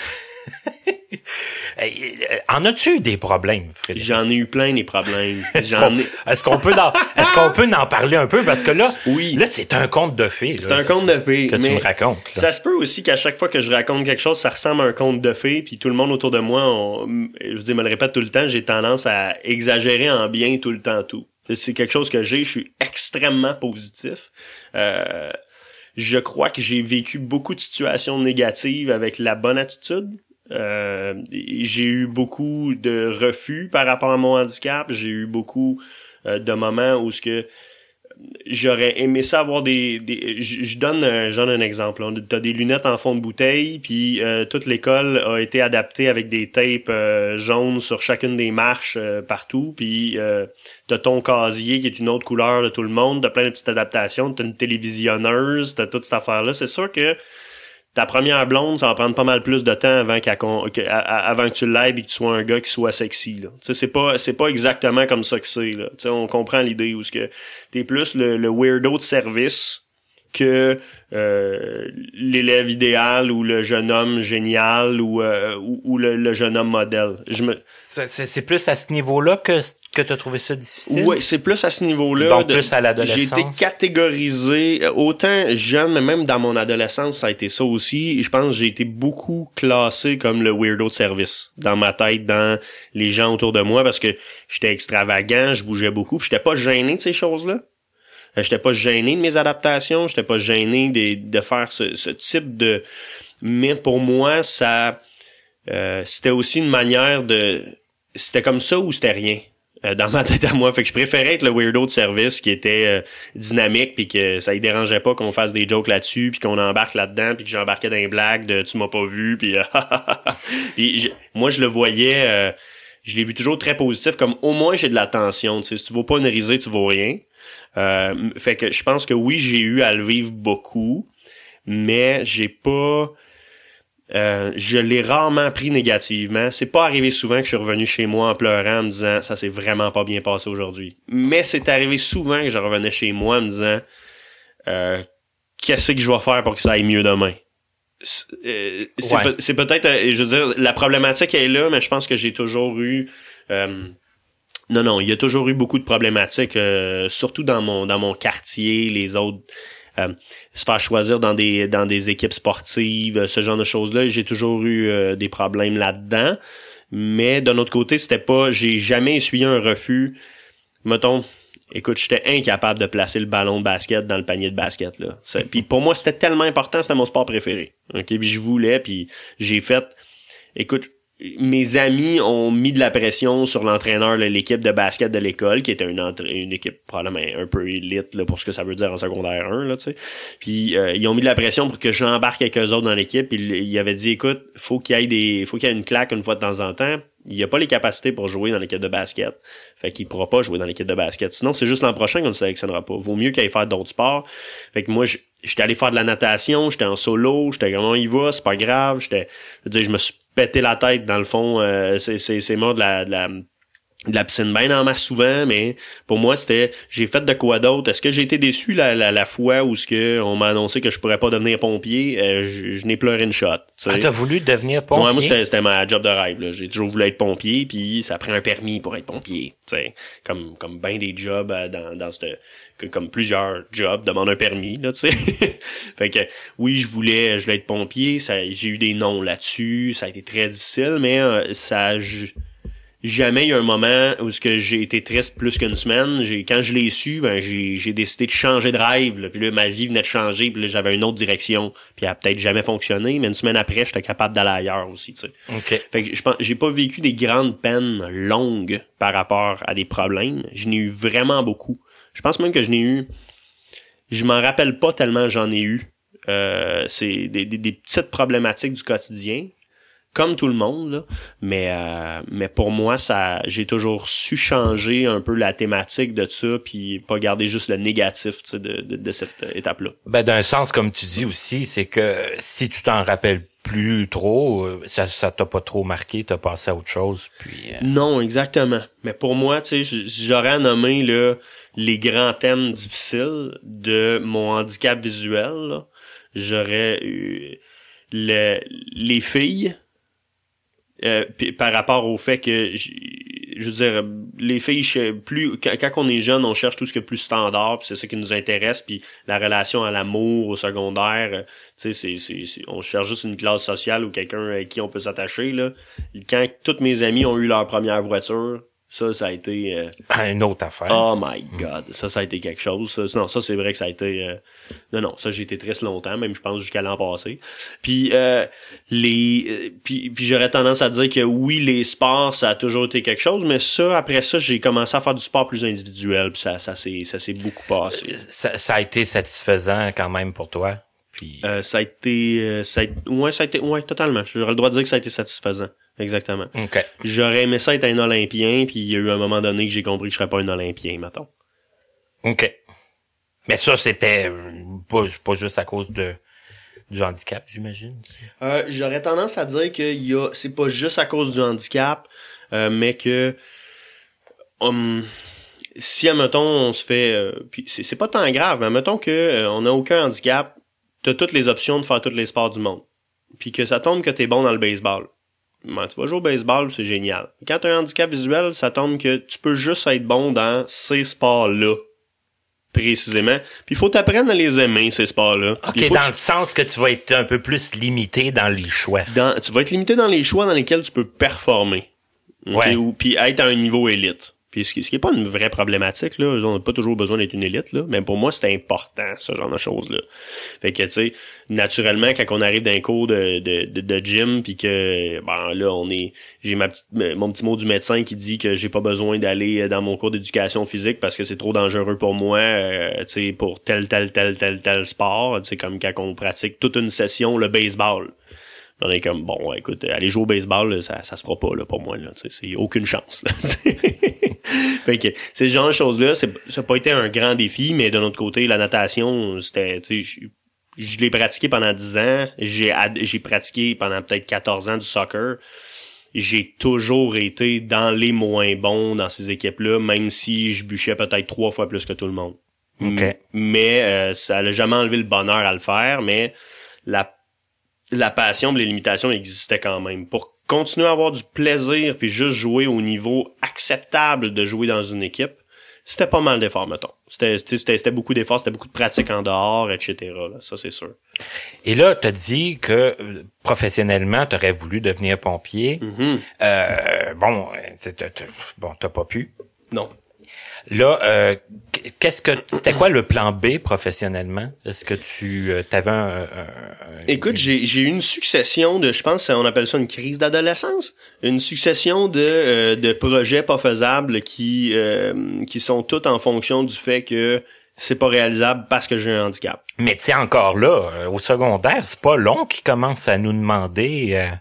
en as-tu eu des problèmes, Frédéric? J'en ai eu plein des problèmes. Est-ce, J'en qu'on, ai... est-ce qu'on peut en, est-ce qu'on peut en parler un peu? Parce que là, oui. là, c'est un conte de fées. C'est là, un conte de fées. Que mais tu me racontes. Là. Ça se peut aussi qu'à chaque fois que je raconte quelque chose, ça ressemble à un conte de fées, puis tout le monde autour de moi, on, je dis, me le répète tout le temps, j'ai tendance à exagérer en bien tout le temps tout. C'est quelque chose que j'ai, je suis extrêmement positif. Euh, je crois que j'ai vécu beaucoup de situations négatives avec la bonne attitude. Euh, j'ai eu beaucoup de refus par rapport à mon handicap. J'ai eu beaucoup euh, de moments où ce que j'aurais aimé ça avoir des... des je, je donne un, je donne un exemple. Là. T'as des lunettes en fond de bouteille, puis euh, toute l'école a été adaptée avec des tapes euh, jaunes sur chacune des marches euh, partout, puis euh, t'as ton casier qui est une autre couleur de tout le monde, t'as plein de petites adaptations, t'as une télévisionneuse, t'as toute cette affaire-là. C'est sûr que ta première blonde, ça va prendre pas mal plus de temps avant qu'à, qu'à, avant que tu l'aides et que tu sois un gars qui soit sexy, là. Tu sais, c'est pas, c'est pas exactement comme ça que c'est, là. Tu sais, on comprend l'idée où ce que t'es plus le, le weirdo de service que, euh, l'élève idéal ou le jeune homme génial ou, euh, ou, ou le, le jeune homme modèle. Je me... c'est, c'est plus à ce niveau-là que, que t'as trouvé ça difficile? Oui, c'est plus à ce niveau-là. Donc, de, plus à l'adolescence. J'ai été catégorisé, autant jeune, mais même dans mon adolescence, ça a été ça aussi. Je pense que j'ai été beaucoup classé comme le weirdo de service dans ma tête, dans les gens autour de moi, parce que j'étais extravagant, je bougeais beaucoup, puis j'étais pas gêné de ces choses-là. J'étais pas gêné de mes adaptations, j'étais pas gêné de, de faire ce, ce type de... Mais pour moi, ça... Euh, c'était aussi une manière de... C'était comme ça ou c'était rien euh, dans ma tête à moi. Fait que je préférais être le weirdo de service qui était euh, dynamique, puis que ça ne dérangeait pas qu'on fasse des jokes là-dessus, puis qu'on embarque là-dedans, puis que j'embarquais dans les blagues de « tu m'as pas vu », puis... puis je, moi, je le voyais... Euh, je l'ai vu toujours très positif, comme au moins j'ai de l'attention. Tu sais, si tu vaux pas une risée, tu vaux rien. Euh, fait que je pense que oui, j'ai eu à le vivre beaucoup, mais j'ai pas... Euh, je l'ai rarement pris négativement. C'est pas arrivé souvent que je suis revenu chez moi en pleurant en me disant « ça s'est vraiment pas bien passé aujourd'hui ». Mais c'est arrivé souvent que je revenais chez moi en me disant euh, « qu'est-ce que je vais faire pour que ça aille mieux demain ». C'est, euh, c'est, ouais. pe- c'est peut-être, euh, je veux dire, la problématique est là, mais je pense que j'ai toujours eu... Euh, non, non, il y a toujours eu beaucoup de problématiques, euh, surtout dans mon dans mon quartier, les autres... Euh, se faire choisir dans des dans des équipes sportives, ce genre de choses-là, j'ai toujours eu euh, des problèmes là-dedans. Mais d'un autre côté, c'était pas... J'ai jamais essuyé un refus. Mettons... Écoute, j'étais incapable de placer le ballon de basket dans le panier de basket, là. Puis pour moi, c'était tellement important, c'était mon sport préféré. OK, puis je voulais, puis j'ai fait... Écoute, mes amis ont mis de la pression sur l'entraîneur de l'équipe de basket de l'école, qui était une, entra- une équipe probablement un peu élite, là, pour ce que ça veut dire en secondaire un, là, tu sais. Puis euh, ils ont mis de la pression pour que j'embarque avec eux autres dans l'équipe. Puis ils avaient dit, écoute, faut qu'il y ait des, faut qu'il y ait une claque une fois de temps en temps. il a pas les capacités pour jouer dans l'équipe de basket. Fait qu'il pourra pas jouer dans l'équipe de basket. Sinon, c'est juste l'an prochain qu'on ne sélectionnera pas. Vaut mieux qu'il aille faire d'autres sports. Fait que moi, j'étais allé faire de la natation, j'étais en solo, j'étais comme on y va, c'est pas grave. J'étais, je veux dire, je me suis pété la tête dans le fond. Euh, c'est, c'est, c'est mort de la, de la de la piscine bien en masse souvent, mais pour moi, c'était, j'ai fait de quoi d'autre. Est-ce que j'ai été déçu la, la, la fois où ce que on m'a annoncé que je pourrais pas devenir pompier? Euh, je, je n'ai pleuré une shot. T'sais. Ah, t'as voulu devenir pompier? Ouais, moi, c'était, c'était ma job de rêve, là. J'ai toujours voulu être pompier, puis ça prend un permis pour être pompier. T'sais. Comme, comme ben des jobs euh, dans, dans cette, que, comme plusieurs jobs demandent un permis, là, tu sais. Fait que, oui, je voulais, je voulais être pompier. Ça, j'ai eu des noms là-dessus. Ça a été très difficile, mais euh, ça, je, jamais il y a un moment où ce que j'ai été triste plus qu'une semaine. J'ai quand je l'ai su, ben j'ai j'ai décidé de changer de rêve. Là. Puis là, ma vie venait de changer. Puis là, j'avais une autre direction. Puis elle a peut-être jamais fonctionné, mais une semaine après, j'étais capable d'aller ailleurs aussi. Tu sais. Okay. Fait que je pense, j'ai pas vécu des grandes peines longues par rapport à des problèmes. Je n'ai eu vraiment beaucoup. Je pense même que je n'ai eu. Je m'en rappelle pas tellement j'en ai eu. Euh, c'est des, des, des petites problématiques du quotidien. Comme tout le monde, là. Mais euh, mais pour moi, ça, j'ai toujours su changer un peu la thématique de ça, puis pas garder juste le négatif, tu sais, de, de, de cette étape-là. Ben d'un sens, comme tu dis aussi, c'est que si tu t'en rappelles plus trop, ça ça t'a pas trop marqué, t'as passé à autre chose, puis. Euh... Non, exactement. Mais pour moi, tu sais, j'aurais à nommer là les grands thèmes difficiles de mon handicap visuel. Là. J'aurais eu le, les filles. Euh, pis par rapport au fait que je, je veux dire les filles plus quand, quand on est jeune on cherche tout ce qui est plus standard puis c'est ça qui nous intéresse puis la relation à l'amour au secondaire tu sais c'est, c'est c'est on cherche juste une classe sociale ou quelqu'un avec qui on peut s'attacher là. Quand toutes mes amies ont eu leur première voiture, ça ça a été euh... ah, une autre affaire. Oh my god, ça ça a été quelque chose. Ça, non, ça c'est vrai que ça a été euh... non non, ça j'ai été triste longtemps, même je pense jusqu'à l'an passé. Puis euh, les euh, puis puis j'aurais tendance à dire que oui, les sports ça a toujours été quelque chose, mais ça après ça, j'ai commencé à faire du sport plus individuel, puis ça ça s'est ça s'est beaucoup passé. Ça, ça a été satisfaisant quand même pour toi. Puis euh, ça a été euh, ça a, ouais, ça a été ouais, totalement. J'aurais le droit de dire que ça a été satisfaisant. Exactement. Okay. J'aurais aimé ça être un Olympien, puis il y a eu un moment donné que j'ai compris que je serais pas un Olympien, mettons. OK. Mais ça, c'était pas, pas juste à cause de du handicap, j'imagine. Euh, j'aurais tendance à dire que il y a, c'est pas juste à cause du handicap, euh, mais que um, si, admettons, on se fait... Euh, puis c'est, c'est pas tant grave, mais admettons que euh, on a aucun handicap, t'as toutes les options de faire tous les sports du monde. Puis que ça tombe que t'es bon dans le baseball. Ben, tu vas jouer au baseball, c'est génial. Quand tu as un handicap visuel, ça tombe que tu peux juste être bon dans ces sports-là, précisément. Puis il faut t'apprendre à les aimer, ces sports-là. OK, dans tu... le sens que tu vas être un peu plus limité dans les choix. Dans... Tu vas être limité dans les choix dans lesquels tu peux performer. Okay? Ouais. Ou puis être à un niveau élite. Puis ce qui, ce qui est pas une vraie problématique, là. On n'a pas toujours besoin d'être une élite, là. Mais pour moi, c'est important, ce genre de choses-là. Fait que, tu sais, naturellement, quand on arrive d'un cours de, de, de, de gym, puis que, ben, là, on est, j'ai ma petite, mon petit mot du médecin qui dit que j'ai pas besoin d'aller dans mon cours d'éducation physique parce que c'est trop dangereux pour moi, euh, tu sais, pour tel, tel, tel, tel, tel sport. Tu sais, comme quand on pratique toute une session, le baseball. On est comme, bon, écoute, aller jouer au baseball, là, ça, ça se fera pas, là, pour moi, là. Tu sais, c'est aucune chance, là. Fait que, ces genre de choses-là, c'est, ça n'a pas été un grand défi, mais de notre côté, la natation, c'était, tu sais, je, je l'ai pratiqué pendant dix ans. J'ai, j'ai pratiqué pendant peut-être quatorze ans du soccer. J'ai toujours été dans les moins bons dans ces équipes-là, même si je bûchais peut-être trois fois plus que tout le monde. Okay. Mais, euh, ça n'a jamais enlevé le bonheur à le faire, mais la, la passion et les limitations existaient quand même. Pour continuer à avoir du plaisir puis juste jouer au niveau acceptable de jouer dans une équipe, c'était pas mal d'efforts, mettons. C'était, c'était, c'était beaucoup d'efforts, c'était beaucoup de pratique en dehors, et cetera. Là, ça, c'est sûr. Et là, t'as dit que professionnellement, t'aurais voulu devenir pompier. Mm-hmm. Euh, bon, t'as, t'as, bon, t'as pas pu. Non. Là, euh, qu'est-ce que c'était quoi le plan B professionnellement? Est-ce que tu euh, t'avais un, un, un Écoute, j'ai j'ai eu une succession de, je pense, on appelle ça une crise d'adolescence, une succession de euh, de projets pas faisables qui euh, qui sont tous en fonction du fait que c'est pas réalisable parce que j'ai un handicap. Mais tu sais, encore là, euh, au secondaire, c'est pas long qu'ils commencent à nous demander euh,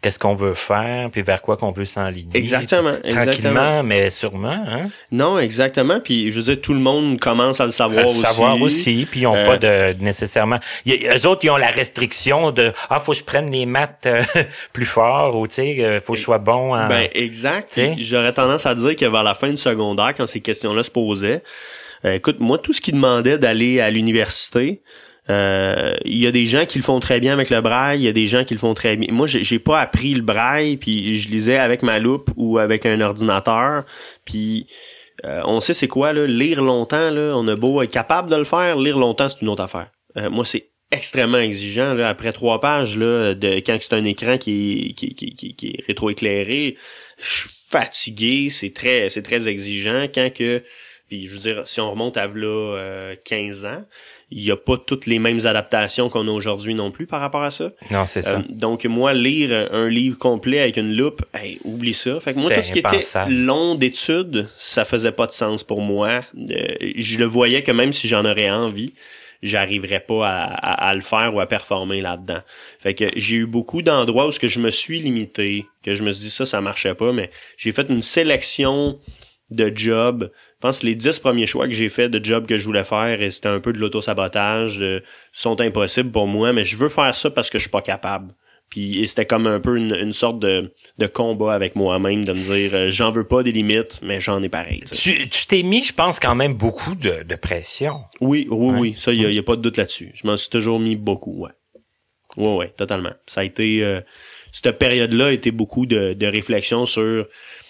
qu'est-ce qu'on veut faire, puis vers quoi qu'on veut s'enligner. Exactement, Tranquillement, exactement. mais sûrement, hein. Non, exactement. Puis je veux dire, tout le monde commence à le savoir à le aussi. savoir aussi, puis ils ont Euh, pas de nécessairement. Y a, eux autres, ils ont la restriction de ah, faut que je prenne les maths euh, plus fort ou tu sais, euh, faut que je sois bon en. Ben exact. T'sais? J'aurais tendance à dire que vers la fin du secondaire, quand ces questions-là se posaient, euh, écoute, moi, tout ce qui demandait d'aller à l'université. Euh, il y a des gens qui le font très bien avec le braille, il y a des gens qui le font très bien. Moi, j'ai, j'ai pas appris le braille, puis je lisais avec ma loupe ou avec un ordinateur. Puis euh, on sait c'est quoi là, lire longtemps là. On a beau être capable de le faire, lire longtemps c'est une autre affaire. Euh, moi, c'est extrêmement exigeant là. Après trois pages là, de quand c'est un écran qui est, qui, qui, qui, qui est rétroéclairé, je suis fatigué. C'est très, c'est très exigeant quand que. Puis je veux dire, si on remonte à là euh, quinze ans. Il y a pas toutes les mêmes adaptations qu'on a aujourd'hui non plus par rapport à ça. Non, c'est ça. Euh, donc moi, lire un livre complet avec une loupe, hey, oublie ça. Fait que moi, tout ce qui était impensable. long d'études, ça faisait pas de sens pour moi. Euh, je le voyais que même si j'en aurais envie, j'arriverais pas à, à, à le faire ou à performer là-dedans. Fait que j'ai eu beaucoup d'endroits où ce que je me suis limité, que je me suis dit ça, ça marchait pas, mais j'ai fait une sélection de jobs. Je pense que les dix premiers choix que j'ai fait de jobs que je voulais faire, et c'était un peu de l'auto-sabotage, euh, sont impossibles pour moi, mais je veux faire ça parce que je suis pas capable. Puis et c'était comme un peu une, une sorte de, de combat avec moi-même, de me dire euh, j'en veux pas des limites, mais j'en ai pareil. Tu, tu t'es mis, je pense, quand même beaucoup de, de pression. Oui, oui, Ouais. oui, ça, il y a, y a pas de doute là-dessus. Je m'en suis toujours mis beaucoup, ouais. Ouais, ouais, totalement. Ça a été... Euh, cette période-là a été beaucoup de, de réflexion sur...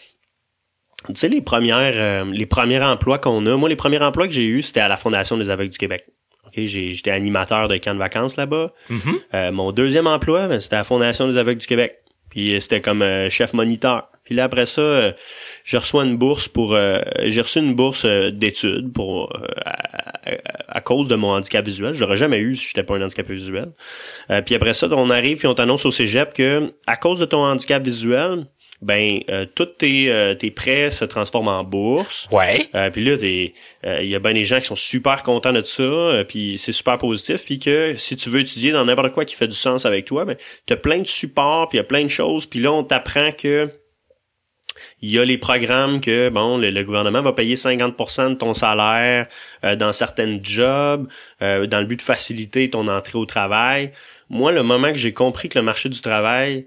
Tu sais, les premières euh, les premiers emplois qu'on a, moi, les premiers emplois que j'ai eus, c'était à la Fondation des aveugles du Québec. Okay, j'ai, j'étais animateur de camp de vacances là-bas. Mm-hmm. Euh, mon deuxième emploi, ben, c'était à la Fondation des aveugles du Québec. Puis euh, c'était comme euh, chef moniteur. Puis là, après ça, euh, je reçois une bourse pour... Euh, j'ai reçu une bourse euh, d'études pour euh, à, à, à cause de mon handicap visuel. Je l'aurais jamais eu si j'étais pas un handicapé visuel. Euh, puis après ça, on arrive puis on t'annonce au cégep que à cause de ton handicap visuel... ben euh, tous tes euh, tes prêts se transforment en bourse. Ouais. Euh, puis là, il euh, y a bien des gens qui sont super contents de ça, euh, puis c'est super positif, puis que si tu veux étudier dans n'importe quoi qui fait du sens avec toi, ben t'as plein de supports, puis il y a plein de choses, puis là on t'apprend que il y a les programmes que bon le, le gouvernement va payer cinquante pour cent de ton salaire euh, dans certains jobs, euh, dans le but de faciliter ton entrée au travail. Moi, le moment que j'ai compris que le marché du travail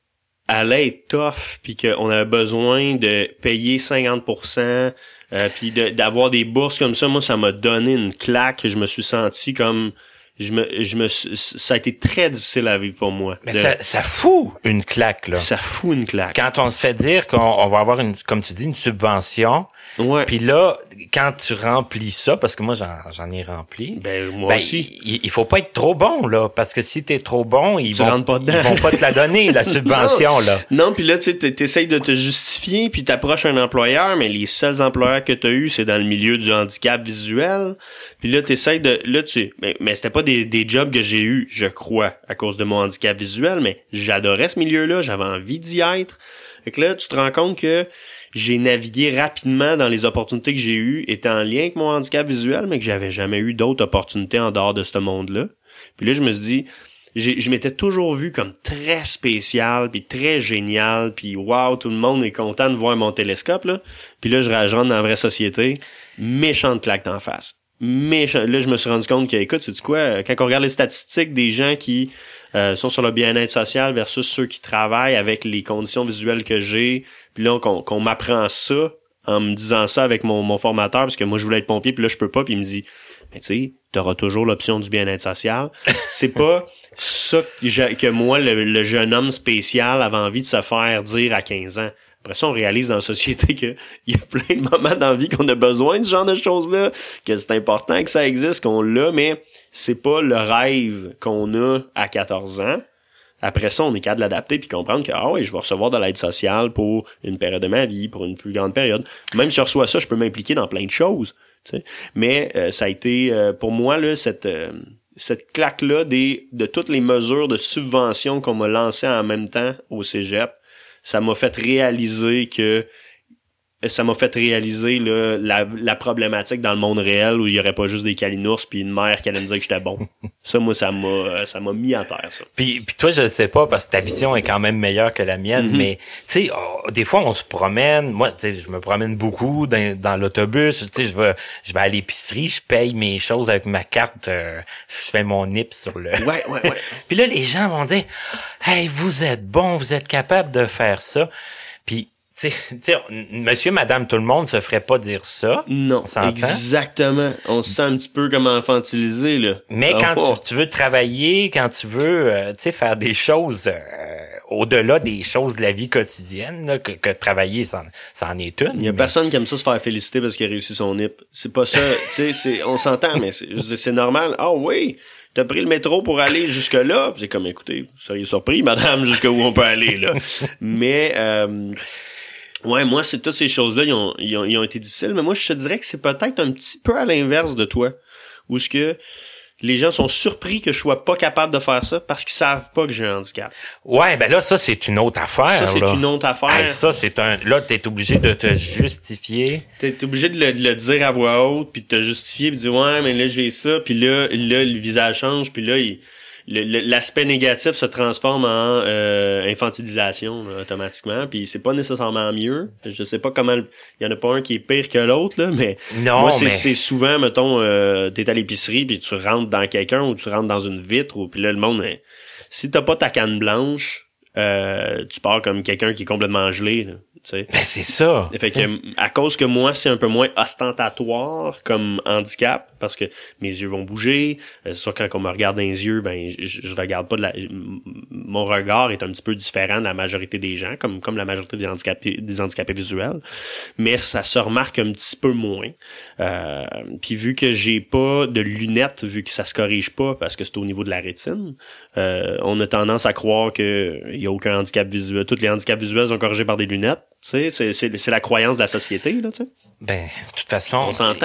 allait être tough, puis qu'on avait besoin de payer cinquante pour cent, euh, puis de, d'avoir des bourses comme ça, moi, ça m'a donné une claque. Je me suis senti comme... je me, je me, ça a été très difficile à vivre pour moi. Mais de, ça, ça fout une claque, là. Ça fout une claque. Quand on se fait dire qu'on on va avoir, une, comme tu dis, une subvention, ouais. puis là, quand tu remplis ça, parce que moi, j'en, j'en ai rempli, ben, moi ben, aussi. Il, il faut pas être trop bon, là, parce que si t'es trop bon, ils tu vont, pas ils vont pas te la donner, la subvention, non. là. Non, puis là, tu sais, t'essayes de te justifier, puis t'approches un employeur, mais les seuls employeurs que t'as eu, c'est dans le milieu du handicap visuel. Puis là, t'essayes de, là, tu, mais, mais c'était pas des, des jobs que j'ai eu, je crois, à cause de mon handicap visuel, mais j'adorais ce milieu-là, j'avais envie d'y être. Fait que là, tu te rends compte que j'ai navigué rapidement dans les opportunités que j'ai eues, étant en lien avec mon handicap visuel, mais que j'avais jamais eu d'autres opportunités en dehors de ce monde-là. Puis là, je me suis dit, j'ai, je m'étais toujours vu comme très spécial, puis très génial, puis wow, tout le monde est content de voir mon télescope, là. Puis là, je rentre dans la vraie société, méchante claque d'en face. Méchant. Là, je me suis rendu compte que, écoute, c'est quoi, quand on regarde les statistiques des gens qui euh, sont sur le bien-être social versus ceux qui travaillent avec les conditions visuelles que j'ai, puis là, qu'on, qu'on m'apprend ça en me disant ça avec mon, mon formateur, parce que moi, je voulais être pompier, puis là, je peux pas, puis il me dit, mais tu sais, t'auras toujours l'option du bien-être social. C'est pas ça que, que moi, le, le jeune homme spécial, avait envie de se faire dire à quinze ans. Après ça, on réalise dans la société qu'il y a plein de moments dans la vie qu'on a besoin de ce genre de choses-là, que c'est important que ça existe, qu'on l'a, mais c'est pas le rêve qu'on a à quatorze ans. Après ça, on est capable de l'adapter puis comprendre que, ah oui, je vais recevoir de l'aide sociale pour une période de ma vie, pour une plus grande période. Même si je reçois ça, je peux m'impliquer dans plein de choses. Tu sais. Mais euh, ça a été, euh, pour moi, là, cette... Euh, cette claque-là des de toutes les mesures de subvention qu'on m'a lancées en même temps au cégep, ça m'a fait réaliser que ça m'a fait réaliser là, la, la problématique dans le monde réel où il y aurait pas juste des calinours puis une mère qui allait me dire que j'étais bon. Ça, moi, ça m'a ça m'a mis à terre, ça. Puis, puis toi, je sais pas, parce que ta vision est quand même meilleure que la mienne, mm-hmm. mais tu sais, oh, des fois, on se promène. Moi, tu sais, je me promène beaucoup dans, dans l'autobus. Tu sais, je vais je vais à l'épicerie, je paye mes choses avec ma carte, euh, je fais mon N I P sur le... Ouais, ouais, ouais. Puis là, les gens vont dire, « Hey, vous êtes bon, vous êtes capable de faire ça. » Puis Tu sais, monsieur, madame, tout le monde se ferait pas dire ça. Non, on exactement. On se sent un petit peu comme infantilisé, là. Mais quand oh. tu, tu veux travailler, quand tu veux, euh, tu sais, faire des choses euh, au-delà des choses de la vie quotidienne, là, que, que travailler, ça en est une. Il y a mais... personne qui aime ça se faire féliciter parce qu'il a réussi son N I P. C'est pas ça, tu sais, c'est, on s'entend, mais c'est, c'est normal. Ah oh, oui, t'as pris le métro pour aller jusque-là. J'ai comme, écoutez, vous seriez surpris, madame, jusqu'où on peut aller, là. Mais... Euh, ouais, moi, c'est toutes ces choses-là, ils ont, ils ont, ils ont été difficiles, mais moi, je te dirais que c'est peut-être un petit peu à l'inverse de toi, où ce que les gens sont surpris que je sois pas capable de faire ça parce qu'ils savent pas que j'ai un handicap. Ouais, ben là, ça, c'est une autre affaire. Ça, c'est là. une autre affaire. Hey, ça, c'est un, là, t'es obligé de te justifier. T'es obligé de le, de le dire à voix haute, puis de te justifier, puis de dire, ouais, mais là, j'ai ça, puis là, là, le visage change, puis là, il... Le, le, l'aspect négatif se transforme en euh, infantilisation là, automatiquement, puis c'est pas nécessairement mieux. Je sais pas comment il y en a pas un qui est pire que l'autre là, mais non, moi c'est, mais... c'est souvent mettons euh, t'es à l'épicerie puis tu rentres dans quelqu'un ou tu rentres dans une vitre ou puis là le monde hein, si t'as pas ta canne blanche euh, tu pars comme quelqu'un qui est complètement gelé là. T'sais. Ben c'est ça. Fait que à cause que moi c'est un peu moins ostentatoire comme handicap parce que mes yeux vont bouger, c'est sûr quand on me regarde dans les yeux ben je, je regarde pas de la mon regard est un petit peu différent de la majorité des gens comme comme la majorité des handicapés des handicapés visuels, mais ça se remarque un petit peu moins. Euh, puis vu que j'ai pas de lunettes, vu que ça se corrige pas parce que c'est au niveau de la rétine, euh, on a tendance à croire que il y a aucun handicap visuel, tous les handicaps visuels sont corrigés par des lunettes. Tu sais, c'est, c'est, c'est la croyance de la société, là, tu sais. Ben, de toute façon... On s'entend.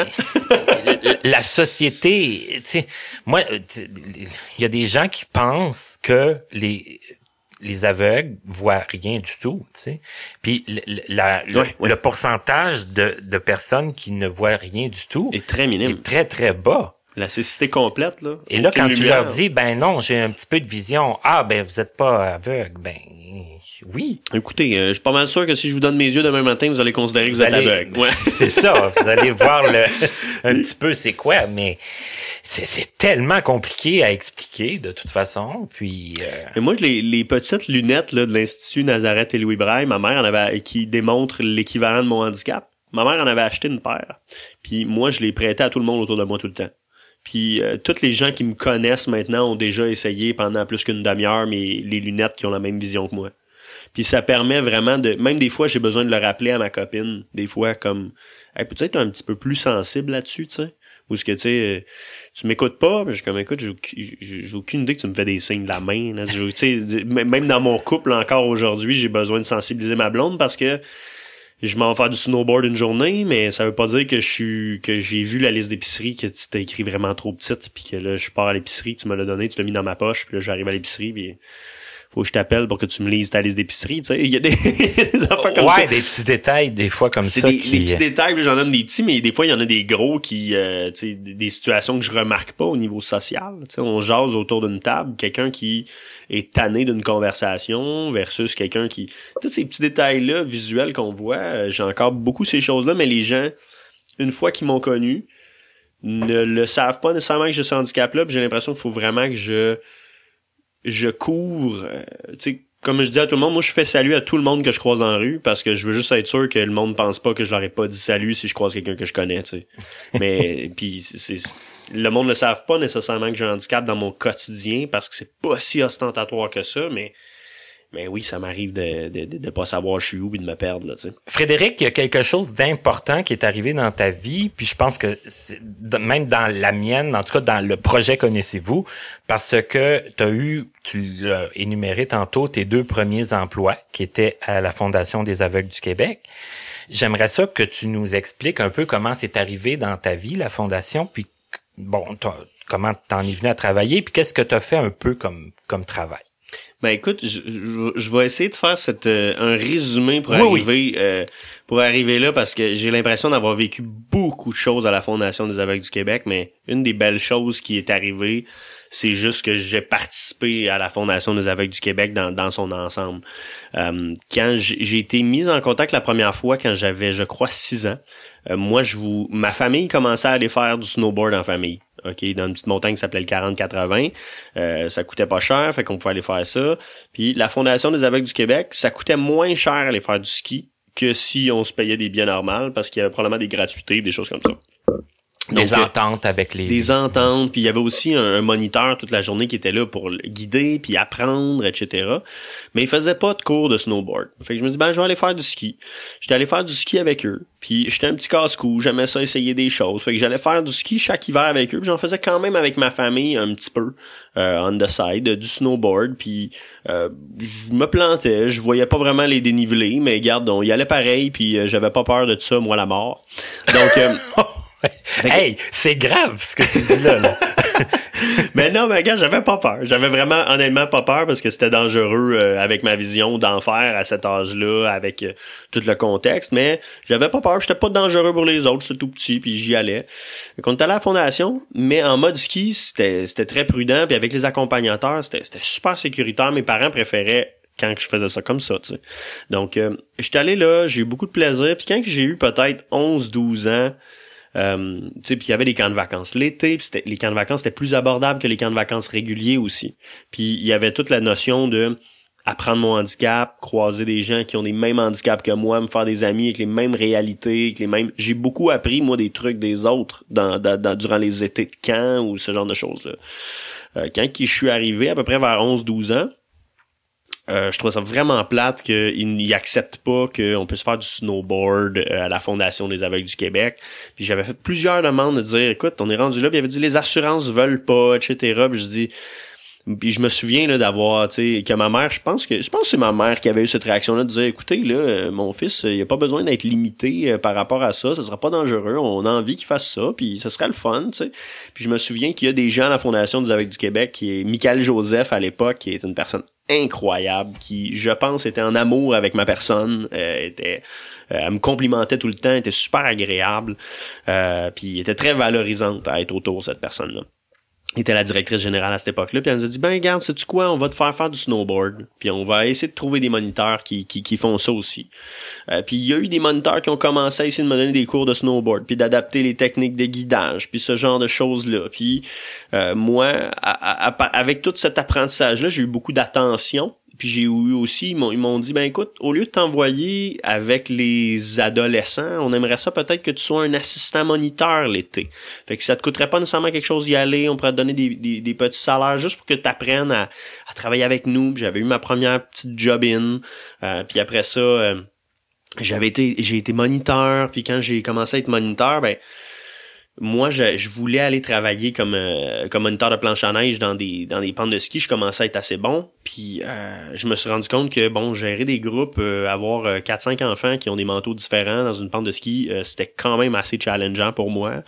La société, tu sais, moi, il y a des gens qui pensent que les les aveugles voient rien du tout, tu sais. Puis la, la, ouais, le, ouais. le pourcentage de, de personnes qui ne voient rien du tout est très minime. Est très, très bas. La cécité complète, là. Et là, quand tu leur dis, ben non, j'ai un petit peu de vision. Ah, ben vous êtes pas aveugle. Ben oui. Écoutez, euh, je suis pas mal sûr que si je vous donne mes yeux demain matin, vous allez considérer que vous, vous êtes allez, aveugle. Ouais. C'est ça. Vous allez voir le un petit peu c'est quoi, mais c'est, c'est tellement compliqué à expliquer de toute façon. Puis. Euh... Mais moi, les, les petites lunettes là de l'Institut Nazareth et Louis Braille, ma mère en avait qui démontrent l'équivalent de mon handicap. Ma mère en avait acheté une paire. Puis moi, je les prêtais à tout le monde autour de moi tout le temps. Puis euh, tous les gens qui me connaissent maintenant ont déjà essayé pendant plus qu'une demi-heure mes les lunettes qui ont la même vision que moi. Puis ça permet vraiment de... Même des fois, j'ai besoin de le rappeler à ma copine. Des fois, comme... Hey, peut-être être un petit peu plus sensible là-dessus, tu sais. Ou ce que, tu sais, tu m'écoutes pas, mais je suis comme, écoute, j'ai, j'ai, j'ai aucune idée que tu me fais des signes de la main. Là. Tu sais, même dans mon couple, encore aujourd'hui, j'ai besoin de sensibiliser ma blonde parce que je m'en vais faire du snowboard une journée, mais ça veut pas dire que je suis que j'ai vu la liste d'épicerie que tu t'as écrit vraiment trop petite, puis que là, je pars à l'épicerie, tu me l'as donné, tu l'as mis dans ma poche, puis là, j'arrive à l'épicerie, puis faut que je t'appelle pour que tu me lises ta liste d'épicerie, tu sais. Il y a des, des affaires comme ouais, ça. Ouais, des petits détails, des fois comme c'est ça. Des, qui... des petits détails, j'en donne des petits, mais des fois, il y en a des gros qui, euh, tu sais, des situations que je remarque pas au niveau social. Tu sais, on jase autour d'une table, quelqu'un qui est tanné d'une conversation versus quelqu'un qui... Tous ces petits détails-là, visuels qu'on voit, j'ai encore beaucoup ces choses-là, mais les gens, une fois qu'ils m'ont connu, ne le savent pas nécessairement que j'ai ce handicap-là, puis j'ai l'impression qu'il faut vraiment que je... je couvre, euh, tu sais, comme je dis à tout le monde, moi je fais salut à tout le monde que je croise dans la rue parce que je veux juste être sûr que le monde pense pas que je leur ai pas dit salut si je croise quelqu'un que je connais, tu sais. Mais puis c'est, c'est le monde ne le savent pas nécessairement que j'ai un handicap dans mon quotidien parce que c'est pas si ostentatoire que ça, mais mais oui, ça m'arrive de de de, de pas savoir je suis où et de me perdre là, tu sais. Frédéric, il y a quelque chose d'important qui est arrivé dans ta vie, puis je pense que c'est, même dans la mienne, en tout cas dans le projet Connaissez-vous, parce que tu as eu, tu l'as énuméré tantôt, tes deux premiers emplois qui étaient à la Fondation des aveugles du Québec. J'aimerais ça que tu nous expliques un peu comment c'est arrivé dans ta vie, la Fondation, puis bon, comment t'en es venu à travailler, puis qu'est-ce que tu as fait un peu comme comme travail. Ben écoute, je, je, je vais essayer de faire cette euh, un résumé pour oui, arriver oui. Euh, pour arriver là parce que j'ai l'impression d'avoir vécu beaucoup de choses à la Fondation des aveugles du Québec, mais une des belles choses qui est arrivée, c'est juste que j'ai participé à la Fondation des aveugles du Québec dans, dans son ensemble. Euh, quand j'ai, j'ai été mis en contact la première fois quand j'avais, je crois, six ans, euh, moi, je vous, ma famille commençait à aller faire du snowboard en famille. OK, dans une petite montagne qui s'appelait le quarante quatre-vingts. Euh, ça coûtait pas cher, fait qu'on pouvait aller faire ça. Puis la Fondation des aveugles du Québec, ça coûtait moins cher aller faire du ski que si on se payait des billets normaux parce qu'il y avait probablement des gratuités, des choses comme ça. Donc, des euh, ententes avec les... Des ententes, puis il y avait aussi un, un moniteur toute la journée qui était là pour guider, puis apprendre, et cetera. Mais il faisait pas de cours de snowboard. Fait que je me dis, ben, je vais aller faire du ski. J'étais allé faire du ski avec eux, puis j'étais un petit casse-cou, j'aimais ça essayer des choses. Fait que j'allais faire du ski chaque hiver avec eux, puis j'en faisais quand même avec ma famille un petit peu, euh, on the side, du snowboard, puis euh, je me plantais, je voyais pas vraiment les dénivelés, mais regarde, on y allait pareil, puis euh, j'avais pas peur de ça, moi, la mort. Donc... Euh, hey, c'est grave ce que tu dis là, là. Mais non, mais gars, j'avais pas peur. J'avais vraiment, honnêtement, pas peur parce que c'était dangereux euh, avec ma vision d'enfer à cet âge-là, avec euh, tout le contexte. Mais j'avais pas peur. J'étais pas dangereux pour les autres. J'étais tout petit, puis j'y allais. Donc, on était allé à la Fondation, mais en mode ski, c'était c'était très prudent. Puis avec les accompagnateurs, c'était c'était super sécuritaire. Mes parents préféraient quand je faisais ça comme ça, tu sais. Donc, euh, j'étais allé là, j'ai eu beaucoup de plaisir. Puis quand j'ai eu peut-être onze douze ans, Euh, tu sais, puis il y avait des camps de vacances l'été, puis c'était, les camps de vacances étaient plus abordables que les camps de vacances réguliers aussi. Puis il y avait toute la notion de apprendre mon handicap, croiser des gens qui ont les mêmes handicaps que moi, me faire des amis avec les mêmes réalités, avec les mêmes. J'ai beaucoup appris moi des trucs des autres dans, dans, dans durant les étés de camp ou ce genre de choses là. Euh, quand je suis arrivé à peu près vers onze douze ans. Euh, je trouve ça vraiment plate qu'ils n'acceptent pas qu'on puisse faire du snowboard euh, à la Fondation des aveugles du Québec. Puis j'avais fait plusieurs demandes de dire, écoute, on est rendu là, puis il avait dit les assurances veulent pas, et cetera. Puis je dis, puis je me souviens là d'avoir, tu sais, que ma mère, je pense que je pense que c'est ma mère qui avait eu cette réaction-là de dire, écoutez, là, mon fils, il a pas besoin d'être limité euh, par rapport à ça, ça sera pas dangereux, on a envie qu'il fasse ça, puis ça serait le fun, tu sais. Puis je me souviens qu'il y a des gens à la Fondation des aveugles du Québec, qui est Michael Joseph à l'époque, qui est une personne incroyable, qui, je pense, était en amour avec ma personne, euh, était, euh, elle me complimentait tout le temps, était super agréable, euh, puis était très valorisante à être autour de cette personne-là. Elle était la directrice générale à cette époque-là, puis elle nous a dit, ben regarde, sais-tu quoi, on va te faire faire du snowboard, puis on va essayer de trouver des moniteurs qui qui, qui font ça aussi. Euh, puis il y a eu des moniteurs qui ont commencé à essayer de me donner des cours de snowboard, puis d'adapter les techniques de guidage, puis ce genre de choses-là. Puis euh, moi, à, à, à, avec tout cet apprentissage-là, j'ai eu beaucoup d'attention. Puis j'ai eu aussi, ils m'ont, ils m'ont dit, ben écoute, au lieu de t'envoyer avec les adolescents, on aimerait ça peut-être que tu sois un assistant moniteur l'été. Fait que ça te coûterait pas nécessairement quelque chose d'y aller, on pourrait te donner des, des, des petits salaires juste pour que tu apprennes à, à travailler avec nous. Puis j'avais eu ma première petite job-in, euh, puis après ça, euh, j'avais été, j'ai été moniteur, puis quand j'ai commencé à être moniteur, ben moi, je, je voulais aller travailler comme euh, comme moniteur de planche à neige dans des dans des pentes de ski. Je commençais à être assez bon. Puis euh, je me suis rendu compte que bon, gérer des groupes, euh, avoir euh, quatre cinq enfants qui ont des manteaux différents dans une pente de ski, euh, c'était quand même assez challengeant pour moi.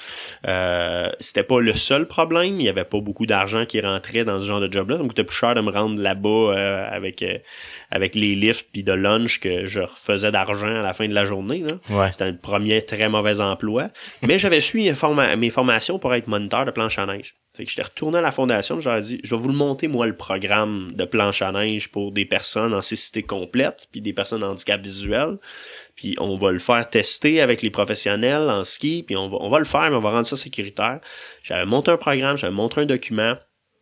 Euh, c'était pas le seul problème. Il y avait pas beaucoup d'argent qui rentrait dans ce genre de job-là. Ça me coûtait plus cher de me rendre là-bas euh, avec euh, avec les lifts puis de lunch que je refaisais d'argent à la fin de la journée. Là. Ouais. C'était un premier très mauvais emploi. Mais j'avais suivi forma- mes formations pour être moniteur de planche à neige. Fait que j'étais retourné à la fondation, j'aurais dit, je vais vous le monter, moi, le programme de planche à neige pour des personnes en cécité complète, puis des personnes en handicap visuel. Puis on va le faire tester avec les professionnels en ski, puis on va, on va le faire, mais on va rendre ça sécuritaire. J'avais monté un programme, j'avais montré un document,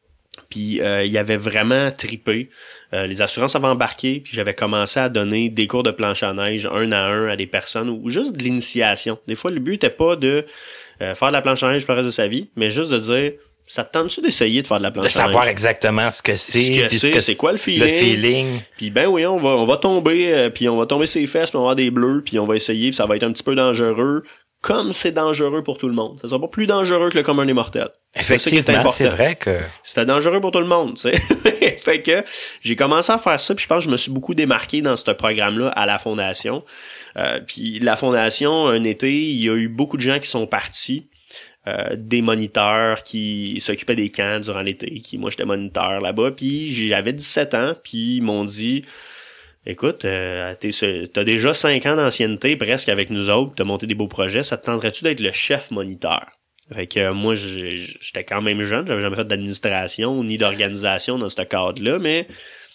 puis euh, il y avait vraiment trippé. Euh, les assurances avaient embarqué, puis j'avais commencé à donner des cours de planche à neige un à un à des personnes, ou juste de l'initiation. Des fois, le but était pas de euh, faire de la planche à neige pour le reste de sa vie, mais juste de dire, ça te tente-tu d'essayer de faire de la planche à neige? De savoir exactement ce que c'est. Ce que c'est, c'est quoi le feeling? Le feeling. Puis ben oui, on va on va tomber, euh, puis on va tomber ses fesses, puis on va avoir des bleus, puis on va essayer, puis ça va être un petit peu dangereux, comme c'est dangereux pour tout le monde. Ça sera pas plus dangereux que le commun des mortels. Effectivement, c'est, c'est vrai que... C'était dangereux pour tout le monde, tu sais. Fait que j'ai commencé à faire ça, puis je pense que je me suis beaucoup démarqué dans ce programme-là à la Fondation. Euh, puis la Fondation, un été, il y a eu beaucoup de gens qui sont partis. euh, des moniteurs qui s'occupaient des camps durant l'été, qui moi j'étais moniteur là-bas, puis j'avais dix-sept ans, puis ils m'ont dit écoute, euh, t'es, t'as déjà cinq ans d'ancienneté presque avec nous autres, t'as monté des beaux projets, ça te tenterait-tu d'être le chef moniteur? Fait que euh, moi, j'étais quand même jeune, j'avais jamais fait d'administration ni d'organisation dans ce cadre-là, mais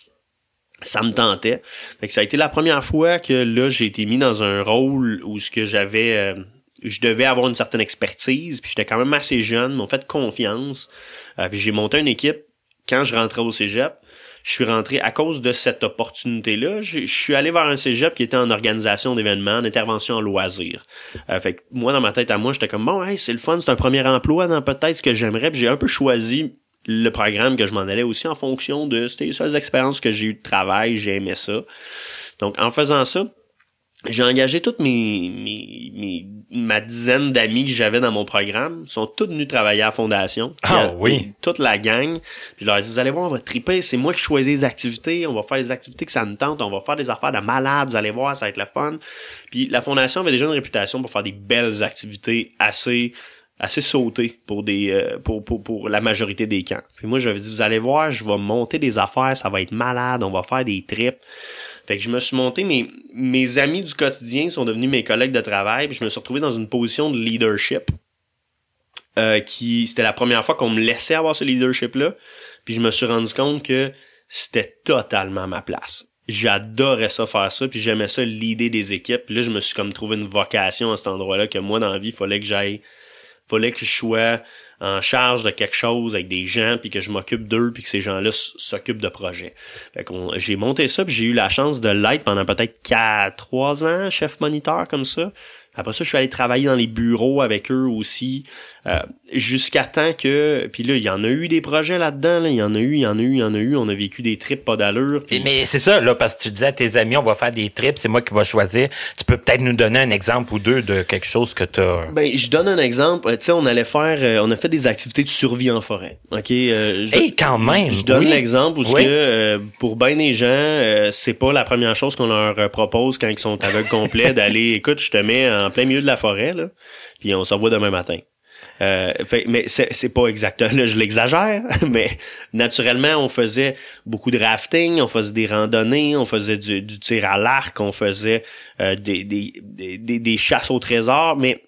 ça me tentait. Fait que ça a été la première fois que là, j'ai été mis dans un rôle où ce que j'avais... Euh, je devais avoir une certaine expertise, puis j'étais quand même assez jeune, ils m'ont fait confiance. Euh, puis j'ai monté une équipe quand je rentrais au cégep. Je suis rentré à cause de cette opportunité-là. Je, je suis allé vers un cégep qui était en organisation d'événements, en intervention en loisirs. Euh, fait que moi, dans ma tête à moi, j'étais comme bon, hey, c'est le fun, c'est un premier emploi dans peut-être ce que j'aimerais. Puis j'ai un peu choisi le programme que je m'en allais aussi en fonction de c'était les seules expériences que j'ai eues de travail, j'ai aimé ça. Donc en faisant ça, j'ai engagé toutes mes, mes, mes ma dizaine d'amis que j'avais dans mon programme, sont tous venus travailler à la fondation. Ah à, oui. Toute la gang. Puis je leur ai dit, vous allez voir, on va triper, c'est moi qui choisis les activités, on va faire les activités que ça nous tente, on va faire des affaires de malades, vous allez voir, ça va être le fun. Puis la fondation avait déjà une réputation pour faire des belles activités assez assez sautées pour des euh, pour, pour pour la majorité des camps. Puis moi j'avais dit, vous allez voir, je vais monter des affaires, ça va être malade, on va faire des trips. Fait que je me suis monté, mes, mes amis du quotidien sont devenus mes collègues de travail, puis je me suis retrouvé dans une position de leadership. Euh, qui c'était la première fois qu'on me laissait avoir ce leadership-là, puis je me suis rendu compte que c'était totalement ma place. J'adorais ça faire ça, puis j'aimais ça leader des équipes. Puis là, je me suis comme trouvé une vocation à cet endroit-là, que moi, dans la vie, il fallait que j'aille, fallait que je sois en charge de quelque chose avec des gens, puis que je m'occupe d'eux, puis que ces gens-là s'occupent de projets. Fait qu'on, j'ai monté ça, puis j'ai eu la chance de l'être pendant peut-être quatre, trois ans, chef moniteur comme ça. Après ça, je suis allé travailler dans les bureaux avec eux aussi, euh, jusqu'à temps que... Puis là, il y en a eu des projets là-dedans, là. Il y en a eu, il y en a eu, il y en a eu. On a vécu des trips pas d'allure. Puis... Mais c'est ça, là, parce que tu disais à tes amis, on va faire des trips, c'est moi qui vais choisir. Tu peux peut-être nous donner un exemple ou deux de quelque chose que t'as... Ben, je donne un exemple. Tu sais, on allait faire... Euh, on a fait des activités de survie en forêt. OK? Euh, je, hey, quand même! Je donne oui. l'exemple où oui. que, euh, pour ben des gens, euh, c'est pas la première chose qu'on leur euh, propose quand ils sont aveugles complets d'aller, écoute, je te mets en plein milieu de la forêt, là, puis on se revoit demain matin. Euh, fait, mais c'est, c'est pas exactement, là, je l'exagère, mais naturellement, on faisait beaucoup de rafting, on faisait des randonnées, on faisait du, du tir à l'arc, on faisait euh, des, des, des, des chasses au trésor, mais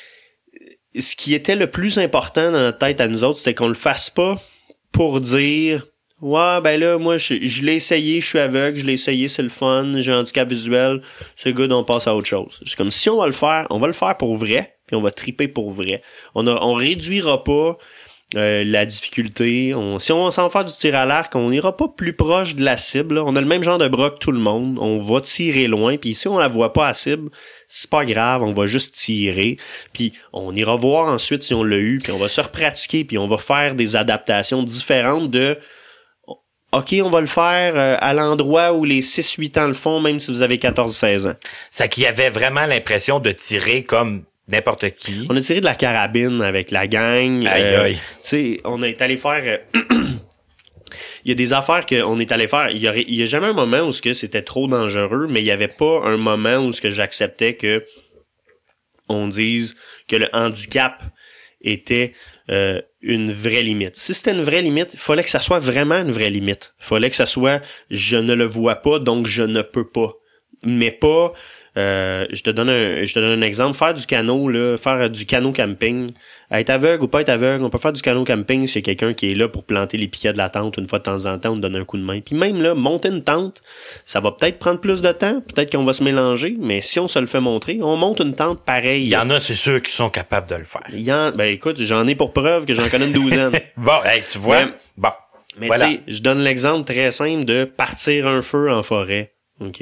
ce qui était le plus important dans notre tête à nous autres, c'était qu'on le fasse pas pour dire ouais, ben là, moi, je, je l'ai essayé, je suis aveugle, je l'ai essayé, c'est le fun, j'ai un handicap visuel, c'est good, on passe à autre chose. C'est comme, si on va le faire, on va le faire pour vrai, puis on va triper pour vrai. On a, on réduira pas euh, la difficulté. On, si on s'en fait du tir à l'arc, on ira pas plus proche de la cible, là. On a le même genre de bras que tout le monde, on va tirer loin, puis si on la voit pas à cible, c'est pas grave, on va juste tirer, puis on ira voir ensuite si on l'a eu, puis on va se repratiquer, puis on va faire des adaptations différentes de... OK, on va le faire euh, à l'endroit où les six huit ans le font, même si vous avez quatorze seize ans. C'est qu'il y avait vraiment l'impression de tirer comme n'importe qui. On a tiré de la carabine avec la gang. Aïe, euh, aïe. Tu sais, on est allé faire... Euh, il y a des affaires qu'on est allé faire. Il y aurait, il y a jamais un moment où ce que c'était trop dangereux, mais il y avait pas un moment où ce que j'acceptais que on dise que le handicap était... Euh, une vraie limite. Si c'était une vraie limite, il fallait que ça soit vraiment une vraie limite. Il fallait que ça soit je ne le vois pas, donc je ne peux pas. Mais pas euh, je te donne un je te donne un exemple, faire du canot, là, faire du canot camping. Être aveugle ou pas être aveugle, on peut faire du canot camping si y a quelqu'un qui est là pour planter les piquets de la tente une fois de temps en temps, on te donne un coup de main. Puis même là, monter une tente, ça va peut-être prendre plus de temps, peut-être qu'on va se mélanger, mais si on se le fait montrer, on monte une tente pareil. Il y en a, c'est sûr, qui sont capables de le faire. Il y en, ben écoute, j'en ai pour preuve que j'en connais une douzaine. Bon, hey, tu vois, mais, bon. Mais voilà. tu sais, je donne l'exemple très simple de partir un feu en forêt. OK?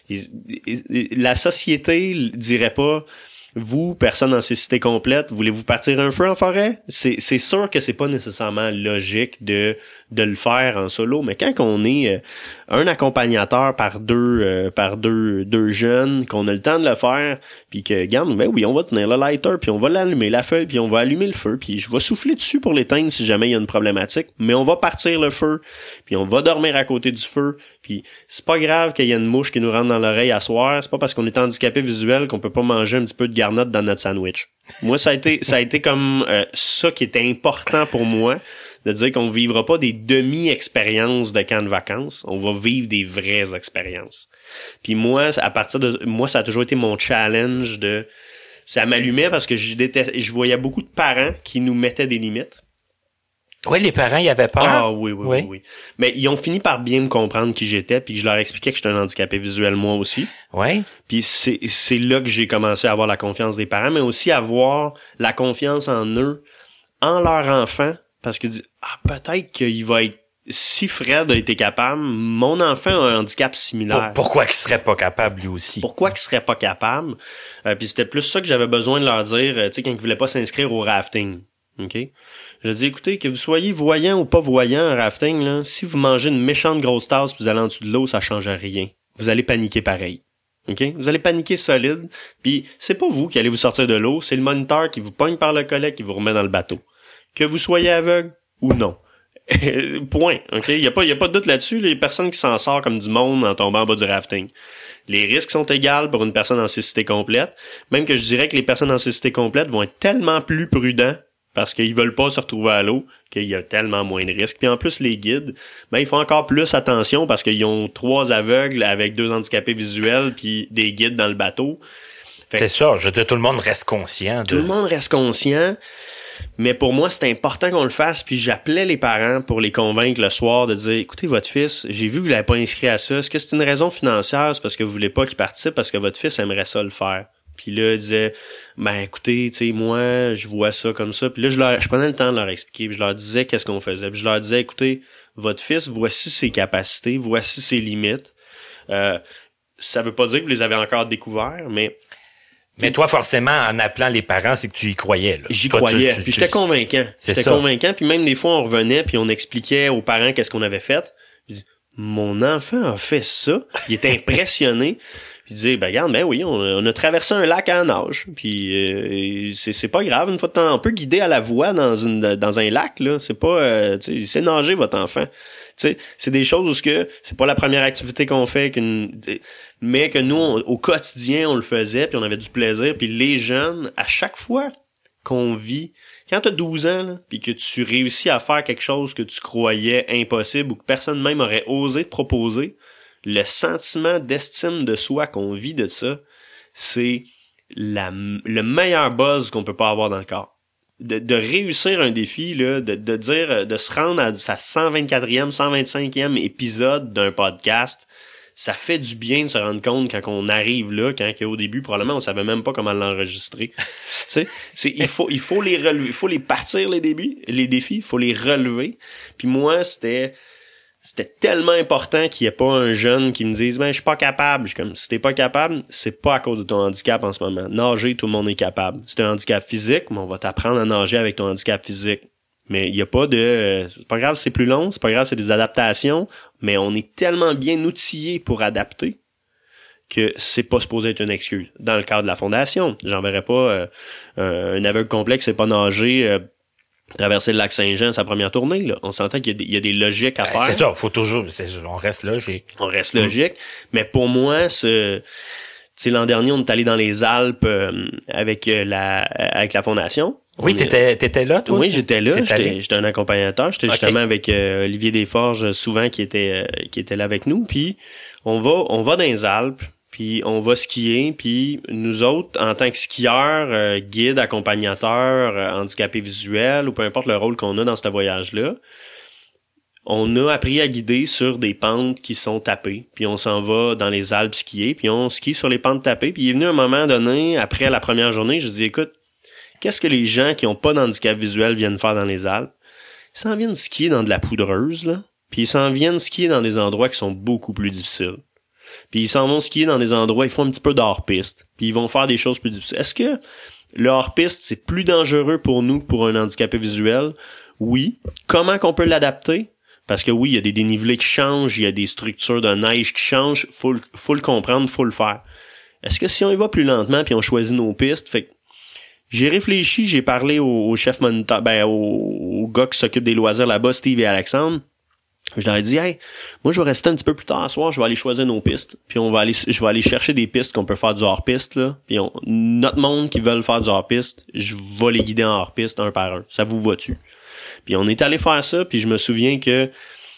La société dirait pas, vous, personne en cécité complète, voulez-vous partir un feu en forêt? C'est, c'est sûr que c'est pas nécessairement logique de, de le faire en solo, mais quand on est, un accompagnateur par deux euh, par deux deux jeunes, qu'on a le temps de le faire, puis que regarde, ben oui, on va tenir le lighter, puis on va l'allumer la feuille, puis on va allumer le feu, puis je vais souffler dessus pour l'éteindre si jamais il y a une problématique, mais on va partir le feu, puis on va dormir à côté du feu, puis c'est pas grave qu'il y ait une mouche qui nous rentre dans l'oreille à soir, c'est pas parce qu'on est handicapé visuel qu'on peut pas manger un petit peu de garnotte dans notre sandwich. Moi, ça a été ça a été comme euh, ça qui était important pour moi, de dire qu'on vivra pas des demi-expériences de camp de vacances, on va vivre des vraies expériences. Puis moi, à partir de moi, ça a toujours été mon challenge de ça m'allumait parce que je détestais, je voyais beaucoup de parents qui nous mettaient des limites. Oui, les parents, ils avaient peur. Ah oui, oui, oui, oui, oui. Mais ils ont fini par bien me comprendre qui j'étais, puis je leur expliquais que j'étais un handicapé visuel moi aussi. Oui. Puis c'est c'est là que j'ai commencé à avoir la confiance des parents, mais aussi à avoir la confiance en eux, en leur enfant, parce que ah peut-être qu'il va être si Fred a été capable, mon enfant a un handicap similaire. Pour, pourquoi qu'il serait pas capable lui aussi? Pourquoi qu'il serait pas capable? Euh, puis c'était plus ça que j'avais besoin de leur dire, tu sais, quand ils voulaient pas s'inscrire au rafting. OK? Je dis, écoutez, que vous soyez voyant ou pas voyant en rafting, là, si vous mangez une méchante grosse tasse puis vous allez en dessous de l'eau, ça change rien. Vous allez paniquer pareil. OK? Vous allez paniquer solide, puis c'est pas vous qui allez vous sortir de l'eau, c'est le moniteur qui vous pogne par le collet qui vous remet dans le bateau. Que vous soyez aveugle ou non. Point. OK? Il y a pas, il y a pas de doute là-dessus. Les personnes qui s'en sortent comme du monde en tombant en bas du rafting. Les risques sont égaux pour une personne en cécité complète. Même que je dirais que les personnes en cécité complète vont être tellement plus prudents parce qu'ils veulent pas se retrouver à l'eau qu'il y a tellement moins de risques. Puis en plus, les guides, ben, ils font encore plus attention parce qu'ils ont trois aveugles avec deux handicapés visuels puis des guides dans le bateau. Fait c'est ça. Je veux dire, tout le monde reste conscient. De... Tout le monde reste conscient. Mais pour moi, c'est important qu'on le fasse, puis j'appelais les parents pour les convaincre le soir de dire, écoutez, votre fils, j'ai vu que vous l'avez pas inscrit à ça. Est-ce que c'est une raison financière? C'est parce que vous voulez pas qu'il participe, parce que votre fils aimerait ça le faire. Puis là, il disait, ben écoutez, tu sais, moi, je vois ça comme ça. Puis là, je leur, je prenais le temps de leur expliquer, puis je leur disais qu'est-ce qu'on faisait. Puis je leur disais, écoutez, votre fils, voici ses capacités, voici ses limites. Euh, ça veut pas dire que vous les avez encore découverts, mais... Mais toi, forcément, en appelant les parents, c'est que tu y croyais. Là. J'y toi, croyais. Tu, tu, puis j'étais tu... convaincant. J'étais ça. convaincant. Puis même des fois, on revenait puis on expliquait aux parents qu'est-ce qu'on avait fait. Puis, mon enfant a fait ça. Il était impressionné. Puis il disait, ben regarde, ben oui, on, on a traversé un lac à nage. Puis euh, c'est, c'est pas grave. Une fois de temps, on peut guider à la voix dans une dans un lac. Là, c'est pas, euh, tu sais, c'est nager votre enfant. Tu sais, c'est des choses où ce que c'est pas la première activité qu'on fait, qu'une, mais que nous, on, au quotidien, on le faisait, puis on avait du plaisir. Puis les jeunes, à chaque fois qu'on vit, quand t'as douze ans, là, puis que tu réussis à faire quelque chose que tu croyais impossible ou que personne même aurait osé te proposer, le sentiment d'estime de soi qu'on vit de ça, c'est la, le meilleur buzz qu'on peut pas avoir dans le corps. De, de réussir un défi, là, de, de dire, de se rendre à sa cent vingt-quatrième, cent vingt-cinquième épisode d'un podcast, ça fait du bien de se rendre compte quand on arrive là, quand au début, probablement, on savait même pas comment l'enregistrer. Tu sais, c'est, il faut, il faut les relever, il faut les partir les débuts, les défis, il faut les relever. Puis moi, c'était, c'était tellement important qu'il y ait pas un jeune qui me dise, ben, je suis pas capable. Je suis comme, si t'es pas capable, c'est pas à cause de ton handicap en ce moment. Nager, tout le monde est capable. C'est un handicap physique, mais on va t'apprendre à nager avec ton handicap physique. Mais il y a pas de, euh, c'est pas grave, c'est plus long, c'est pas grave, c'est des adaptations, mais on est tellement bien outillés pour adapter que c'est pas supposé être une excuse. Dans le cadre de la fondation, j'enverrai pas euh, un aveugle complexe, c'est pas nager, euh, traverser le lac Saint-Jean sa première tournée, là. On s'entend qu'il y a des, il y a des logiques à ben, faire. C'est ça, faut toujours, c'est, on reste logique. On reste logique. Mmh. Mais pour moi, ce, tu sais, l'an dernier, on est allé dans les Alpes euh, avec euh, la, avec la fondation. Oui, on t'étais, est... t'étais là, toi? Oui, j'étais là. T'étais j'étais, j'étais un accompagnateur. J'étais okay. justement avec euh, Olivier Desforges, souvent, qui était, euh, qui était là avec nous. Puis, on va, on va dans les Alpes. Puis on va skier, puis nous autres, en tant que skieurs, euh, guides, accompagnateurs, euh, handicapés visuels, ou peu importe le rôle qu'on a dans ce voyage-là, on a appris à guider sur des pentes qui sont tapées. Puis on s'en va dans les Alpes skier, puis on skie sur les pentes tapées. Puis il est venu un moment donné, après la première journée, je dis, écoute, qu'est-ce que les gens qui ont pas d'handicap visuel viennent faire dans les Alpes? Ils s'en viennent skier dans de la poudreuse, là. Puis ils s'en viennent skier dans des endroits qui sont beaucoup plus difficiles. Puis ils s'en vont skier dans des endroits, ils font un petit peu d'hors-piste. Puis ils vont faire des choses plus difficiles. Est-ce que le hors-piste, c'est plus dangereux pour nous que pour un handicapé visuel? Oui. Comment qu'on peut l'adapter? Parce que oui, il y a des dénivelés qui changent, il y a des structures de neige qui changent, faut le, faut le comprendre, faut le faire. Est-ce que si on y va plus lentement puis on choisit nos pistes, fait que j'ai réfléchi, j'ai parlé au, au chef moniteur, ben au, au gars qui s'occupe des loisirs là-bas, Steve et Alexandre. Je leur ai dit, hey, moi je vais rester un petit peu plus tard ce soir, je vais aller choisir nos pistes, puis on va aller, je vais aller chercher des pistes qu'on peut faire du hors-piste là, puis on, notre monde qui veulent faire du hors-piste, je vais les guider en hors-piste un par un. Ça vous va-tu? Puis on est allé faire ça, puis je me souviens que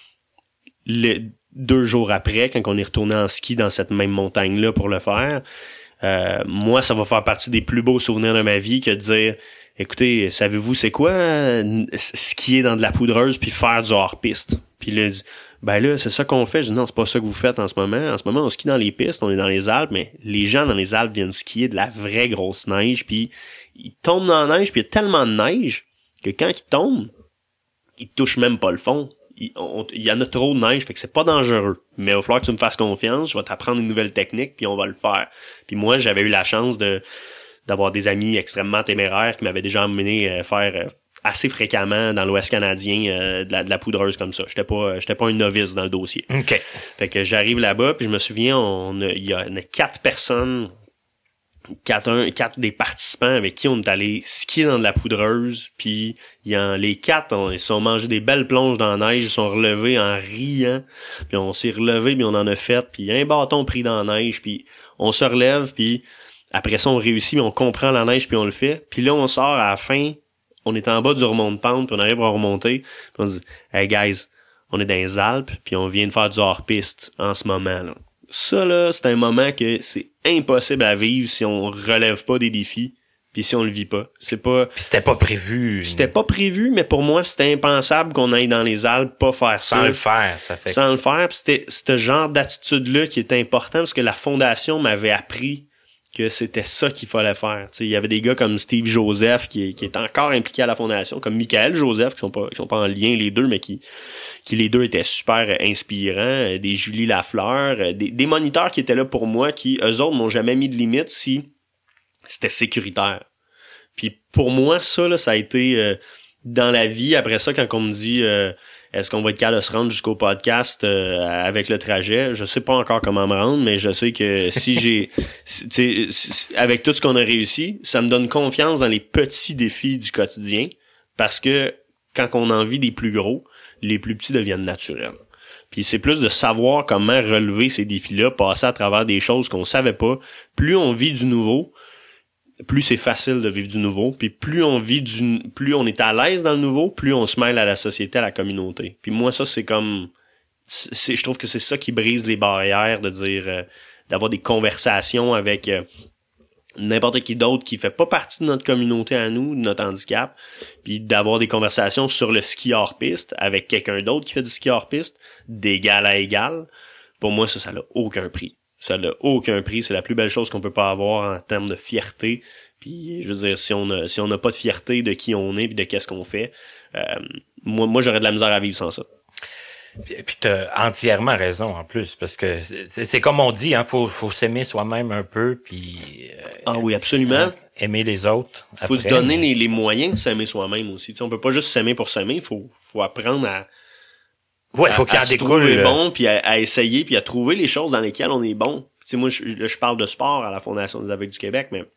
le, deux jours après, quand on est retourné en ski dans cette même montagne-là pour le faire, euh, moi, ça va faire partie des plus beaux souvenirs de ma vie que de dire, écoutez, savez-vous c'est quoi euh, skier dans de la poudreuse puis faire du hors-piste? Puis là, il dit, ben là, c'est ça qu'on fait. Je dis, non, c'est pas ça que vous faites en ce moment. En ce moment, on skie dans les pistes, on est dans les Alpes, mais les gens dans les Alpes viennent skier de la vraie grosse neige, puis ils tombent dans la neige, puis il y a tellement de neige que quand ils tombent, ils touchent même pas le fond. Il, on, il y en a trop de neige, fait que c'est pas dangereux. Mais il va falloir que tu me fasses confiance, je vais t'apprendre une nouvelle technique, puis on va le faire. Puis moi, j'avais eu la chance de d'avoir des amis extrêmement téméraires qui m'avaient déjà emmené euh, faire euh, assez fréquemment dans l'Ouest canadien euh, de, la, de la poudreuse comme ça. J'étais pas j'étais pas un novice dans le dossier. OK. Fait que j'arrive là-bas, puis je me souviens, on a, il y a, on a quatre personnes, quatre, un, quatre des participants avec qui on est allé skier dans de la poudreuse, puis il y a, les quatre, on, ils se sont mangés des belles plonges dans la neige, ils sont relevés en riant, puis on s'est relevés, puis on en a fait, puis un bâton pris dans la neige, puis on se relève, puis après ça, on réussit, puis on comprend la neige, puis on le fait. Puis là, on sort à la fin, on est en bas du remonte-pente, puis on arrive à remonter, puis on se dit « Hey guys, on est dans les Alpes, puis on vient de faire du hors-piste en ce moment. » là. Ça, là, c'est un moment que c'est impossible à vivre si on relève pas des défis, puis si on le vit pas. C'est pas... Puis c'était pas prévu. C'était pas prévu, mais pour moi, c'était impensable qu'on aille dans les Alpes pas faire ça. Sans le faire, ça fait. Sans le faire, puis c'était ce genre d'attitude-là qui était important, parce que la fondation m'avait appris que c'était ça qu'il fallait faire. T'sais, il y avait des gars comme Steve Joseph qui, qui est encore impliqué à la fondation, comme Michael Joseph qui sont pas qui sont pas en lien les deux, mais qui qui les deux étaient super inspirants, des Julie Lafleur, des, des moniteurs qui étaient là pour moi, qui eux autres m'ont jamais mis de limite si c'était sécuritaire. Puis pour moi ça là, ça a été euh, dans la vie. Après ça, quand on me dit euh, est-ce qu'on va être capable de se rendre jusqu'au podcast euh, avec le trajet? Je sais pas encore comment me rendre, mais je sais que si j'ai... tu sais, avec tout ce qu'on a réussi, ça me donne confiance dans les petits défis du quotidien, parce que quand on en vit des plus gros, les plus petits deviennent naturels. Puis c'est plus de savoir comment relever ces défis-là, passer à travers des choses qu'on savait pas. Plus on vit du nouveau, plus c'est facile de vivre du nouveau, puis plus on vit du plus on est à l'aise dans le nouveau, plus on se mêle à la société, à la communauté. Puis moi ça c'est comme c'est je trouve que c'est ça qui brise les barrières, de dire euh, d'avoir des conversations avec euh, n'importe qui d'autre qui fait pas partie de notre communauté à nous, de notre handicap, puis d'avoir des conversations sur le ski hors piste avec quelqu'un d'autre qui fait du ski hors piste d'égal à égal. Pour moi ça ça n'a aucun prix. Ça n'a aucun prix, c'est la plus belle chose qu'on peut pas avoir en termes de fierté. Puis je veux dire, si on a si on n'a pas de fierté de qui on est puis de qu'est-ce qu'on fait, euh, moi moi j'aurais de la misère à vivre sans ça. Puis, puis t'as entièrement raison en plus, parce que c'est, c'est comme on dit, hein, faut faut s'aimer soi-même un peu, puis euh, ah oui, absolument. Hein, aimer les autres. Faut après, se donner mais... les, les moyens de s'aimer soi-même aussi. T'sais, on peut pas juste s'aimer pour s'aimer, faut faut apprendre à Ouais, faut à, qu'il y en à se découle. trouver bon, puis à, à essayer, puis à trouver les choses dans lesquelles on est bon. Tu sais, moi, je, là, je parle de sport à la Fondation des aveugles du Québec, mais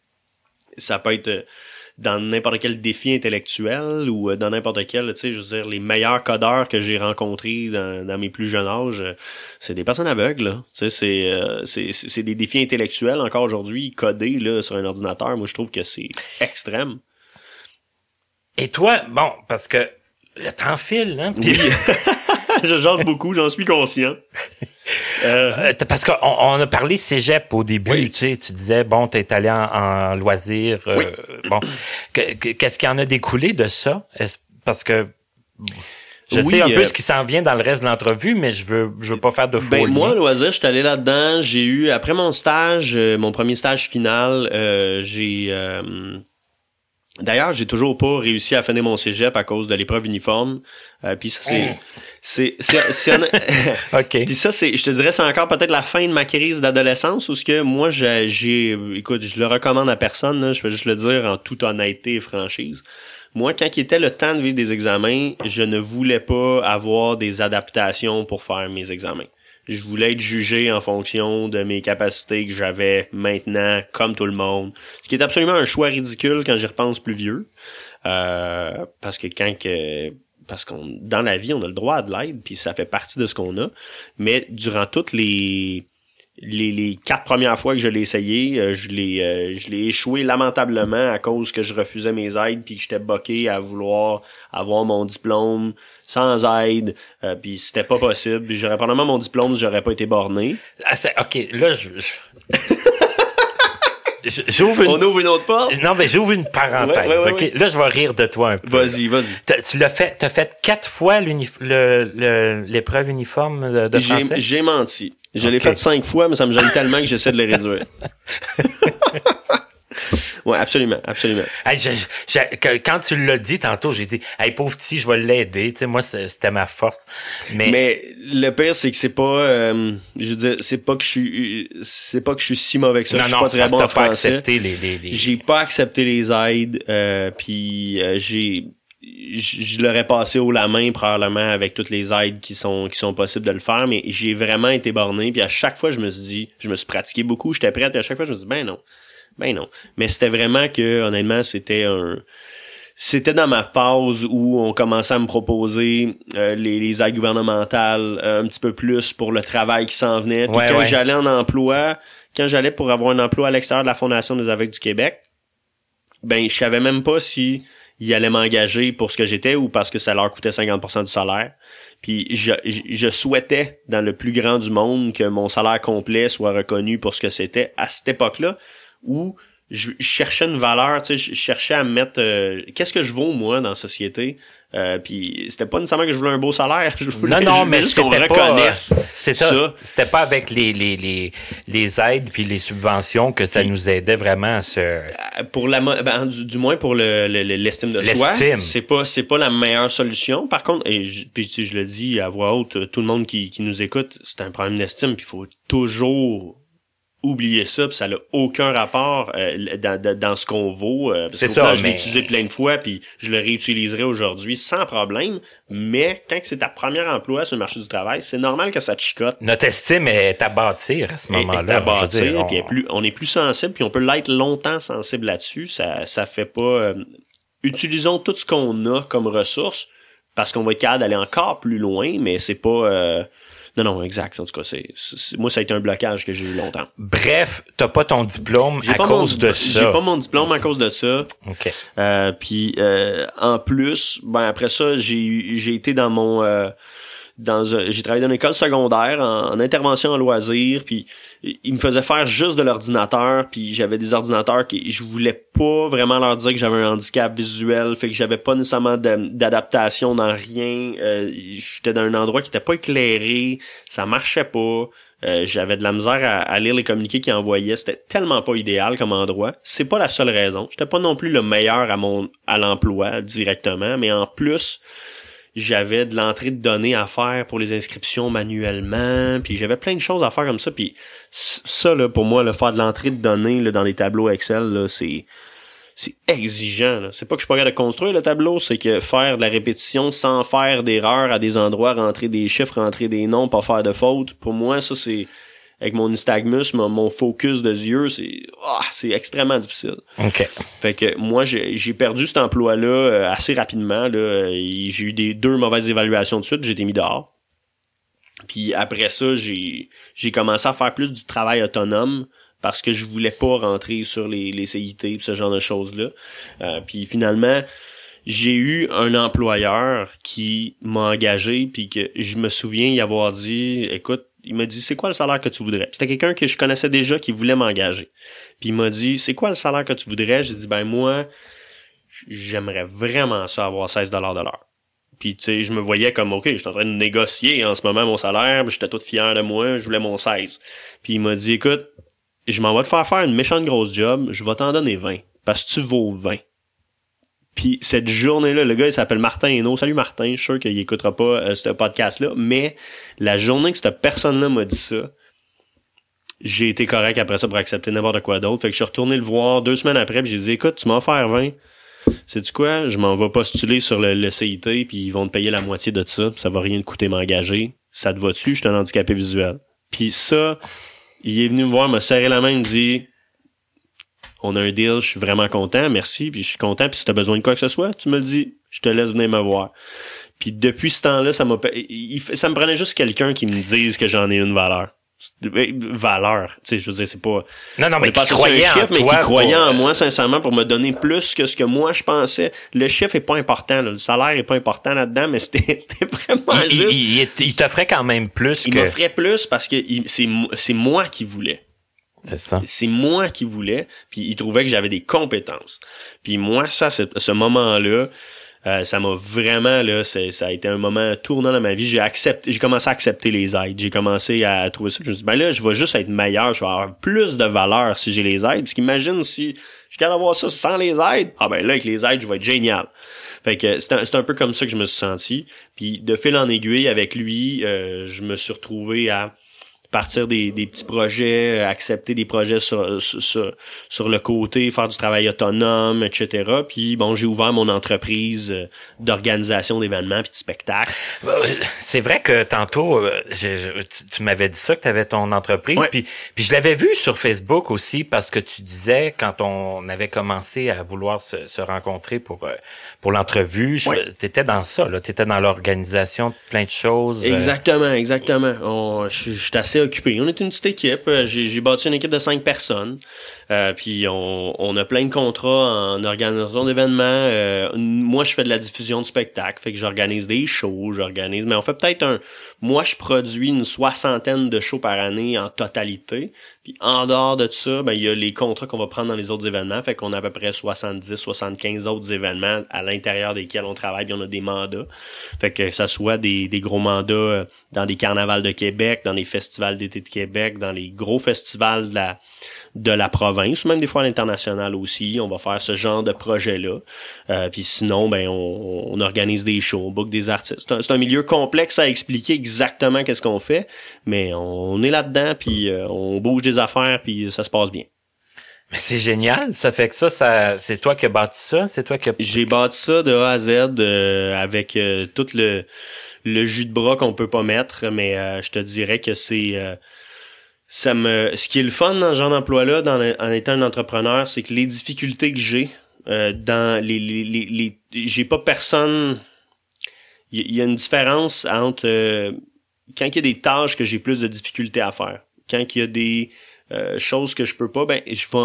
ça peut être dans n'importe quel défi intellectuel ou dans n'importe quel, tu sais, je veux dire, les meilleurs codeurs que j'ai rencontrés dans, dans mes plus jeunes âges, c'est des personnes aveugles, là. Tu sais, c'est, euh, c'est, c'est des défis intellectuels encore aujourd'hui, coder, là, sur un ordinateur. Moi, je trouve que c'est extrême. Et toi, bon, parce que le temps file, hein. Pis... Oui. Je jase beaucoup, j'en suis conscient. Euh, parce qu'on on a parlé cégep au début, oui. tu sais, tu disais, bon, t'es allé en, en loisirs, euh, oui. bon, que, que, qu'est-ce qui en a découlé de ça? Est-ce, parce que je oui, sais un euh, peu ce qui s'en vient dans le reste de l'entrevue, mais je veux je veux pas faire de faux ben, liens. moi, loisir, je suis allé là-dedans, j'ai eu, après mon stage, euh, mon premier stage final, euh, j'ai... Euh, D'ailleurs, j'ai toujours pas réussi à finir mon cégep à cause de l'épreuve uniforme. Euh, puis ça, c'est, mmh. c'est, c'est, c'est, c'est ok. Puis ça, c'est, je te dirais, c'est encore peut-être la fin de ma crise d'adolescence, où ce que moi, j'ai, j'ai, écoute, je le recommande à personne, là, je vais juste le dire en toute honnêteté et franchise. moi, quand il était le temps de vivre des examens, je ne voulais pas avoir des adaptations pour faire mes examens. Je voulais être jugé en fonction de mes capacités que j'avais maintenant, comme tout le monde. Ce qui est absolument un choix ridicule quand j'y repense plus vieux. Euh, parce que quand que... Parce qu'on dans la vie, on a le droit à de l'aide, puis ça fait partie de ce qu'on a. Mais durant toutes les... Les, les quatre premières fois que je l'ai essayé, euh, je l'ai euh, je l'ai échoué lamentablement à cause que je refusais mes aides puis que j'étais boqué à vouloir avoir mon diplôme sans aide, euh, puis c'était pas possible. J'aurais probablement mon diplôme, j'aurais pas été borné. Ah, c'est, ok, là je, je... J'ouvre une... On ouvre une autre porte? Non, mais j'ouvre une parenthèse. Ouais, ouais, ouais, okay? Ouais. Là, je vais rire de toi un peu. Vas-y, vas-y. T'as, tu l'as fait, t'as fait quatre fois l'unif... le, le, l'épreuve uniforme de, de français? J'ai, j'ai menti. Je l'ai okay. fait cinq fois, mais ça me gêne tellement que j'essaie de le réduire. Ouais, absolument, absolument. Hey, je, je, quand tu l'as dit tantôt, j'ai dit, hey, pauvre petit, je vais l'aider. Tu sais, moi, c'était ma force. Mais, mais le pire, c'est que c'est pas, euh, je veux dire, c'est pas que je suis, c'est pas que je suis si mauvais que ça. Non, je suis non, pas très bon en pas français. Accepté les, les, les... J'ai pas accepté les aides, euh, puis euh, j'ai, je l'aurais passé haut la main probablement avec toutes les aides qui sont qui sont possibles de le faire, mais j'ai vraiment été borné, puis à chaque fois je me suis dit, je me suis pratiqué beaucoup, j'étais prêt, puis à chaque fois je me suis dit ben non. Ben non. Mais c'était vraiment que honnêtement, c'était un c'était dans ma phase où on commençait à me proposer euh, les, les aides gouvernementales euh, un petit peu plus pour le travail qui s'en venait. Puis ouais, quand ouais. j'allais en emploi, quand j'allais pour avoir un emploi à l'extérieur de la Fondation des aveugles du Québec, ben je savais même pas si ils allaient m'engager pour ce que j'étais ou parce que ça leur coûtait cinquante pour cent du salaire. Puis je, je souhaitais, dans le plus grand du monde, que mon salaire complet soit reconnu pour ce que c'était à cette époque-là, où je, je cherchais une valeur, tu sais, je cherchais à me mettre... Euh, qu'est-ce que je vaux, moi, dans la société? Euh, puis c'était pas nécessairement que je voulais un beau salaire. Je voulais, non, non, je mais juste qu'on reconnaisse pas, c'est ça, ça. C'était pas avec les les les les aides puis les subventions que ça puis, nous aidait vraiment à se... Pour la, ben, du, du moins pour le, le l'estime de l'estime. soi, c'est pas c'est pas la meilleure solution. Par contre, et je, puis tu sais, je le dis à voix haute, tout le monde qui qui nous écoute, c'est un problème d'estime. Puis il faut toujours oublier ça, puis ça n'a aucun rapport euh, dans, dans, dans ce qu'on vaut. Euh, parce c'est que ça, là, mais... je l'ai utilisé plein de fois, puis je le réutiliserai aujourd'hui sans problème. Mais quand c'est ta première emploi sur le marché du travail, c'est normal que ça te chicote. Notre estime est à bâtir à ce moment-là. Est à bâtir, dire, on... puis plus, on est plus sensible, puis on peut l'être longtemps sensible là-dessus. Ça, ça fait pas... Euh, utilisons tout ce qu'on a comme ressources, parce qu'on va être capable d'aller encore plus loin, mais c'est pas... Euh, Non, non, exact. En tout cas, c'est, c'est moi, ça a été un blocage que j'ai eu longtemps. Bref, t'as pas ton diplôme à cause mon, de ça. J'ai pas mon diplôme à cause de ça. OK. Euh, puis euh, en plus, ben après ça, j'ai j'ai été dans mon euh, dans j'ai travaillé dans une école secondaire en, en intervention en loisirs, puis ils me faisaient faire juste de l'ordinateur, puis j'avais des ordinateurs qui je voulais pas vraiment leur dire que j'avais un handicap visuel, fait que j'avais pas nécessairement d'adaptation dans rien. Euh, j'étais dans un endroit qui était pas éclairé, ça marchait pas. Euh, j'avais de la misère à, à lire les communiqués qu'ils envoyaient, c'était tellement pas idéal comme endroit. C'est pas la seule raison. J'étais pas non plus le meilleur à mon à l'emploi directement, mais en plus j'avais de l'entrée de données à faire pour les inscriptions manuellement, puis j'avais plein de choses à faire comme ça, puis ça là pour moi, là, faire de l'entrée de données là, dans des tableaux Excel, là, c'est c'est exigeant. Là. C'est pas que je suis pas capable de construire le tableau, c'est que faire de la répétition sans faire d'erreurs à des endroits, rentrer des chiffres, rentrer des noms, pas faire de fautes, pour moi ça c'est avec mon nystagmus, mon, mon focus de yeux, c'est oh, c'est extrêmement difficile. OK. Fait que moi, j'ai, j'ai perdu cet emploi-là euh, assez rapidement. Là. J'ai eu des deux mauvaises évaluations de suite, j'ai été mis dehors. Puis après ça, j'ai j'ai commencé à faire plus du travail autonome parce que je voulais pas rentrer sur les, les C I T et ce genre de choses-là. Euh, puis finalement, j'ai eu un employeur qui m'a engagé puis que je me souviens y avoir dit, écoute, il m'a dit, c'est quoi le salaire que tu voudrais? C'était quelqu'un que je connaissais déjà qui voulait m'engager. Puis il m'a dit, c'est quoi le salaire que tu voudrais? J'ai dit, ben moi, j'aimerais vraiment ça avoir seize dollars de l'heure. Puis tu sais, je me voyais comme, OK, je suis en train de négocier en ce moment mon salaire, j'étais tout fier de moi, je voulais mon seize. Puis il m'a dit, écoute, je m'en vais te faire faire une méchante grosse job, je vais t'en donner vingt, parce que tu vaux vingt. Puis cette journée-là, le gars, il s'appelle Martin Hainaut. Salut Martin, je suis sûr qu'il écoutera pas euh, ce podcast-là, mais la journée que cette personne-là m'a dit ça, j'ai été correct après ça pour accepter n'importe quoi d'autre. Fait que je suis retourné le voir deux semaines après, puis j'ai dit, écoute, tu m'as offert vingt, sais-tu quoi, je m'en vais postuler sur le, le C I T, puis ils vont te payer la moitié de ça, puis ça va rien te coûter m'engager. Ça te va-tu? Je suis un handicapé visuel. Puis ça, il est venu me voir, m'a serré la main, il me dit, on a un deal, je suis vraiment content, merci, puis je suis content, puis si t'as besoin de quoi que ce soit, tu me le dis, je te laisse venir me voir. Puis depuis ce temps-là, ça m'a, il, ça me prenait juste quelqu'un qui me dise que j'en ai une valeur. Valeur, tu sais, je veux dire, c'est pas... Non, non, mais qui pas croyait chiffre, en mais toi qui croyait pour... en moi, sincèrement, pour me donner plus que ce que moi je pensais. Le chiffre est pas important, là. Le salaire est pas important là-dedans, mais c'était, c'était vraiment il, juste... Il, il, il t'offrait quand même plus il que... Il m'offrait plus parce que il, c'est, c'est moi qui voulais. C'est ça. C'est moi qui voulais, puis il trouvait que j'avais des compétences. Puis moi, ça, ce, ce moment-là, Euh, ça m'a vraiment, là, c'est, ça a été un moment tournant dans ma vie. J'ai accepté, j'ai commencé à accepter les aides. J'ai commencé à trouver ça. Je me suis dit, ben là, je vais juste être meilleur. Je vais avoir plus de valeur si j'ai les aides. Parce qu'imagine si je suis capable d'avoir ça sans les aides. Ah ben là, avec les aides, je vais être génial. Fait que c'est un, c'est un peu comme ça que je me suis senti. Puis de fil en aiguille, avec lui, euh, je me suis retrouvé à partir des, des petits projets, accepter des projets sur, sur, sur le côté, faire du travail autonome, et cetera. Puis bon, j'ai ouvert mon entreprise d'organisation d'événements puis de spectacles. C'est vrai que tantôt, je, je, tu, tu m'avais dit ça, que tu avais ton entreprise. Ouais. Puis, puis je l'avais vu sur Facebook aussi parce que tu disais, quand on avait commencé à vouloir se, se rencontrer pour pour l'entrevue, je, ouais. t'étais dans ça, là, t'étais dans l'organisation de plein de choses. Exactement, exactement. On, je, je suis assez occupé. On est une petite équipe. J'ai, j'ai bâti une équipe de cinq personnes. Euh, puis on, on a plein de contrats en organisation d'événements. Euh, moi, je fais de la diffusion de spectacles. Fait que j'organise des shows, j'organise. Mais on fait peut-être un... Moi, je produis une soixantaine de shows par année en totalité. Puis en dehors de ça, ben il y a les contrats qu'on va prendre dans les autres événements. Fait qu'on a à peu près soixante-dix, soixante-quinze autres événements à l'intérieur desquels on travaille. Puis on a des mandats. Fait que ça soit des, des gros mandats dans des carnavals de Québec, dans les festivals d'été de Québec, dans les gros festivals de la de la province, ou même des fois à l'international aussi. On va faire ce genre de projet-là. Euh, puis sinon, ben on, on organise des shows, on book des artistes. C'est un, c'est un milieu complexe à expliquer exactement qu'est-ce qu'on fait, mais on est là-dedans, puis euh, on bouge des affaires, puis ça se passe bien. Mais c'est génial, ça fait que ça, ça c'est toi qui as bâti ça, c'est toi qui as... J'ai bâti ça de A à Z euh, avec euh, tout le le jus de bras qu'on peut pas mettre, mais euh, je te dirais que c'est euh, ça me ce qui est le fun dans ce genre d'emploi-là, dans le, en étant un entrepreneur, c'est que les difficultés que j'ai euh, dans les, les les les j'ai pas personne. Il y, y a une différence entre euh, quand il y a des tâches que j'ai plus de difficultés à faire, quand il y a des euh, choses que je peux pas, ben je vais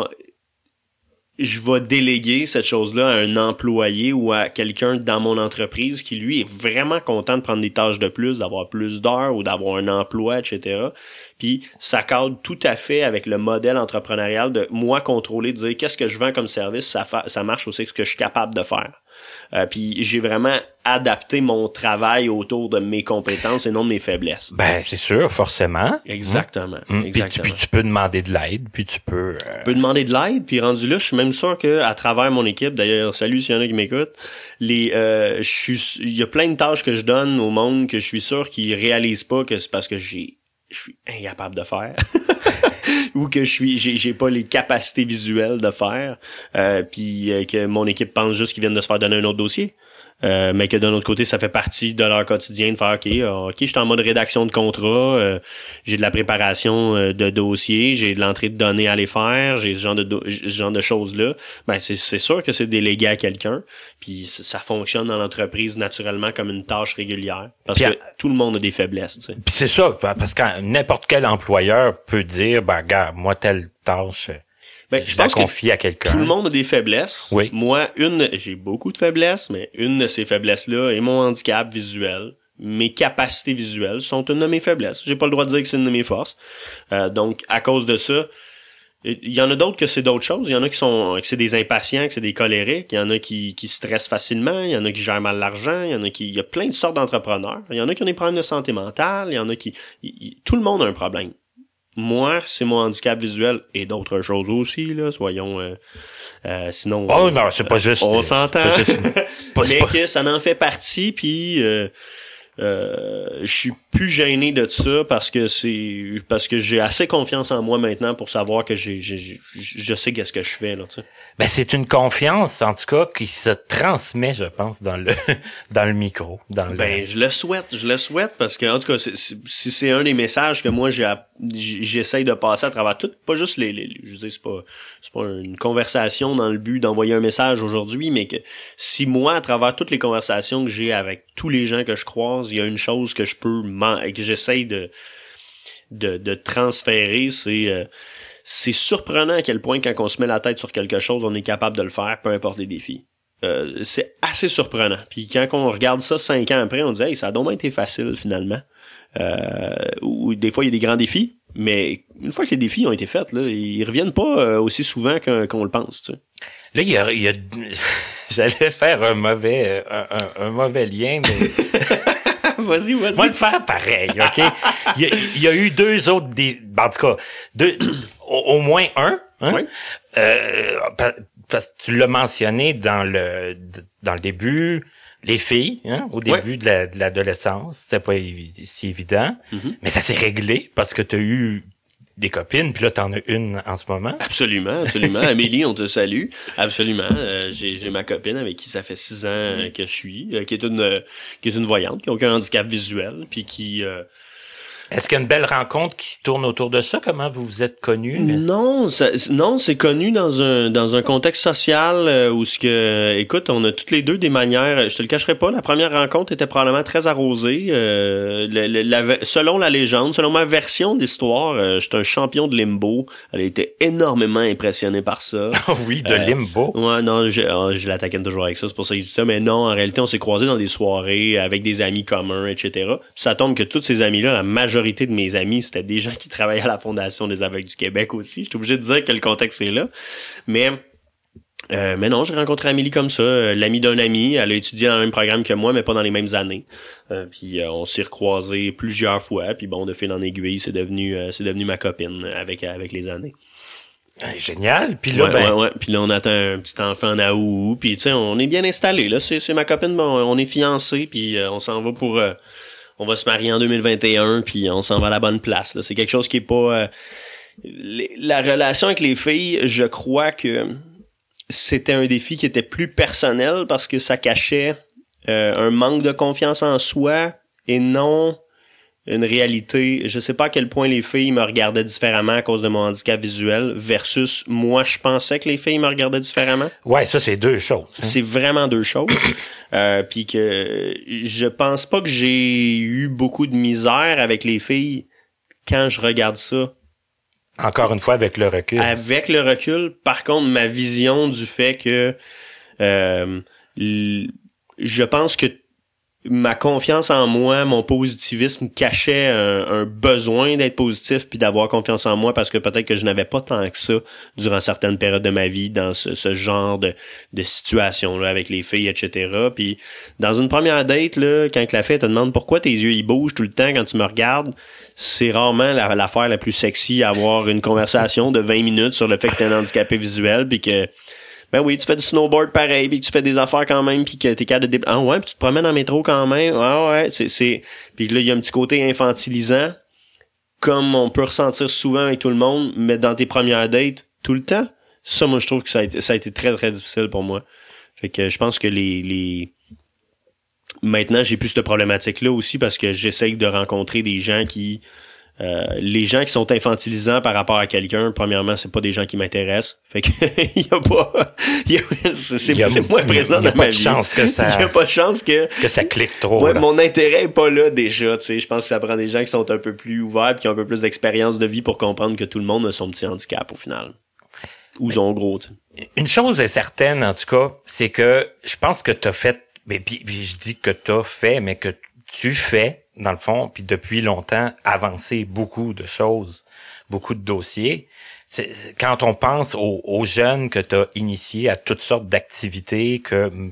je vais déléguer cette chose-là à un employé ou à quelqu'un dans mon entreprise qui, lui, est vraiment content de prendre des tâches de plus, d'avoir plus d'heures ou d'avoir un emploi, et cetera. Puis, ça cadre tout à fait avec le modèle entrepreneurial de moi contrôler, de dire qu'est-ce que je vends comme service, ça, fa- ça marche aussi avec ce que je suis capable de faire. Euh, puis j'ai vraiment adapté mon travail autour de mes compétences et non de mes faiblesses. Ben c'est sûr, forcément. Exactement. Mmh. Exactement. Puis, puis tu peux demander de l'aide, puis tu peux... Euh... Je peux demander de l'aide, puis rendu là, je suis même sûr que à travers mon équipe, d'ailleurs, salut s'il y en a qui m'écoutent, les, euh, je suis, il y a plein de tâches que je donne au monde que je suis sûr qu'ils réalisent pas que c'est parce que j'ai, je suis incapable de faire. ou que je suis j'ai j'ai pas les capacités visuelles de faire euh, puis euh, que mon équipe pense juste qu'ils viennent de se faire donner un autre dossier. Euh, mais que d'un autre côté, ça fait partie de leur quotidien de faire OK, euh, OK, je suis en mode rédaction de contrat, euh, j'ai de la préparation euh, de dossiers, j'ai de l'entrée de données à les faire, j'ai ce genre de do- ce genre de choses-là. Ben c'est c'est sûr que c'est délégué à quelqu'un, puis ça fonctionne dans l'entreprise naturellement comme une tâche régulière parce puis, que tout le monde a des faiblesses, tu sais. Puis c'est ça, parce que n'importe quel employeur peut dire ben regarde, moi telle tâche Ben, je, je pense pense confie que à quelqu'un. Tout le monde a des faiblesses. Oui. Moi, une, j'ai beaucoup de faiblesses, mais une de ces faiblesses-là est mon handicap visuel. Mes capacités visuelles sont une de mes faiblesses. J'ai pas le droit de dire que c'est une de mes forces. Euh, donc, à cause de ça, il y en a d'autres que c'est d'autres choses. Il y en a qui sont, que c'est des impatients, que c'est des colériques. Il y en a qui, qui stressent facilement. Il y en a qui gèrent mal l'argent. Il y en a qui, il y a plein de sortes d'entrepreneurs. Il y en a qui ont des problèmes de santé mentale. Il y en a qui, il, il, tout le monde a un problème. Moi, c'est mon handicap visuel et d'autres choses aussi, là, soyons... Euh, euh, sinon... Oh non, c'est pas juste... On s'entend. Pas juste, pas, mais pas... que ça en fait partie, puis... Euh, Euh, je suis plus gêné de ça parce que c'est parce que j'ai assez confiance en moi maintenant pour savoir que j'ai, j'ai je sais qu'est-ce que je fais là, tu sais. Ben c'est une confiance en tout cas qui se transmet, je pense, dans le dans le micro, dans le... Ben je le souhaite, je le souhaite parce que en tout cas c'est, c'est, si c'est un des messages que moi j'ai j'essaye de passer à travers tout, pas juste les, les je dis c'est pas c'est pas une conversation dans le but d'envoyer un message aujourd'hui, mais que si moi à travers toutes les conversations que j'ai avec tous les gens que je croise, il y a une chose que je peux que j'essaye de de de transférer, c'est euh, c'est surprenant à quel point quand on se met la tête sur quelque chose, on est capable de le faire, peu importe les défis. Euh, c'est assez surprenant. Puis quand on regarde ça cinq ans après, on dit hey, ça a donc été facile finalement. Euh, ou des fois il y a des grands défis, mais une fois que les défis ont été faits, là, ils reviennent pas euh, aussi souvent qu'on, qu'on le pense, tu sais. Là, il y a, il y a j'allais faire un mauvais un, un, un mauvais lien, mais vas-y, vas-y. On va le faire pareil, OK? Il y a, il y a eu deux autres dé... en tout cas, deux au, au moins un, hein? Oui. Euh, parce que tu l'as mentionné dans le dans le début, les filles, hein, au début oui. de, la, de l'adolescence, c'était pas évi- si évident, mm-hmm. mais ça s'est réglé parce que tu as eu des copines, puis là t'en as une en ce moment. Absolument, absolument. Amélie, on te salue. Absolument. Euh, j'ai, j'ai ma copine avec qui ça fait six ans euh, que je suis, euh, qui est une euh, qui est une voyante, qui a aucun handicap visuel, puis qui euh, Est-ce qu'il y a une belle rencontre qui tourne autour de ça? Comment vous vous êtes connus? Non, ça, non, c'est connu dans un dans un contexte social euh, où ce que, écoute, on a toutes les deux des manières. Je te le cacherai pas, la première rencontre était probablement très arrosée. Euh, la, la, la, selon la légende, selon ma version d'histoire, euh, j'étais un champion de limbo. Elle a été énormément impressionnée par ça. Oui, de euh, limbo. Ouais, non, je, je l'attaquais toujours avec ça, c'est pour ça que je dis ça. Mais non, en réalité, on s'est croisés dans des soirées avec des amis communs, et cetera. Puis ça tombe que tous ces amis-là, la majorité majorité de mes amis, c'était des gens qui travaillaient à la Fondation des aveugles du Québec aussi. Je suis obligé de dire que le contexte est là. Mais euh, mais non, j'ai rencontré Amélie comme ça, euh, l'amie d'un ami. Elle a étudié dans le même programme que moi, mais pas dans les mêmes années. Euh, puis euh, on s'est recroisés plusieurs fois. Puis bon, de fil en aiguille, c'est devenu euh, c'est devenu ma copine avec avec les années. Génial. Puis là, ouais, ben... ouais, ouais. Puis là, on attend un petit enfant en août. Puis tu sais, on est bien installé. Là, c'est c'est ma copine. Bon, on est fiancés. Puis euh, on s'en va pour euh, on va se marier en deux mille vingt et un, puis on s'en va à la bonne place. Là. C'est quelque chose qui est pas... Euh, les, la relation avec les filles, je crois que c'était un défi qui était plus personnel parce que ça cachait euh, un manque de confiance en soi et non une réalité. Je sais pas à quel point les filles me regardaient différemment à cause de mon handicap visuel versus moi, je pensais que les filles me regardaient différemment. Ouais, ça, c'est deux choses. Hein? C'est vraiment deux choses. euh, puis que je pense pas que j'ai eu beaucoup de misère avec les filles quand je regarde ça. Encore une fois, avec le recul. Avec le recul, par contre, ma vision du fait que euh, l- je pense que ma confiance en moi, mon positivisme cachait un, un besoin d'être positif puis d'avoir confiance en moi parce que peut-être que je n'avais pas tant que ça durant certaines périodes de ma vie dans ce, ce genre de, de situation-là avec les filles, et cetera. Puis dans une première date, là, quand la fille te demande pourquoi tes yeux ils bougent tout le temps quand tu me regardes, c'est rarement la, l'affaire la plus sexy à avoir une conversation de vingt minutes sur le fait que t'es un handicapé visuel puis que ben oui, tu fais du snowboard pareil, puis tu fais des affaires quand même, puis que t'es capable de... Dé... Ah ouais, puis tu te promènes en métro quand même. Ah ouais, c'est... c'est... Puis là, il y a un petit côté infantilisant, comme on peut ressentir souvent avec tout le monde, mais dans tes premières dates, tout le temps. Ça, moi, je trouve que ça a été, ça a été très, très difficile pour moi. Fait que je pense que les... les... Maintenant, j'ai plus cette problématique-là aussi parce que j'essaye de rencontrer des gens qui... Euh, les gens qui sont infantilisants par rapport à quelqu'un, premièrement, c'est pas des gens qui m'intéressent. Fait que il y a pas, y a, c'est, c'est, a, c'est moins présent dans ma vie. Il y a pas de chance que ça. Il y a pas de chance que que ça clique trop. Ouais, là. Mon intérêt est pas là déjà. Tu sais, je pense que ça prend des gens qui sont un peu plus ouverts, qui ont un peu plus d'expérience de vie pour comprendre que tout le monde a son petit handicap au final, ou son gros. Tu sais. Une chose est certaine, en tout cas, c'est que je pense que t'as fait. Mais puis, puis je dis que t'as fait, mais que tu fais. Dans le fond, puis depuis longtemps, avancer beaucoup de choses, beaucoup de dossiers. C'est, quand on pense aux, aux jeunes que tu as initiés à toutes sortes d'activités que m-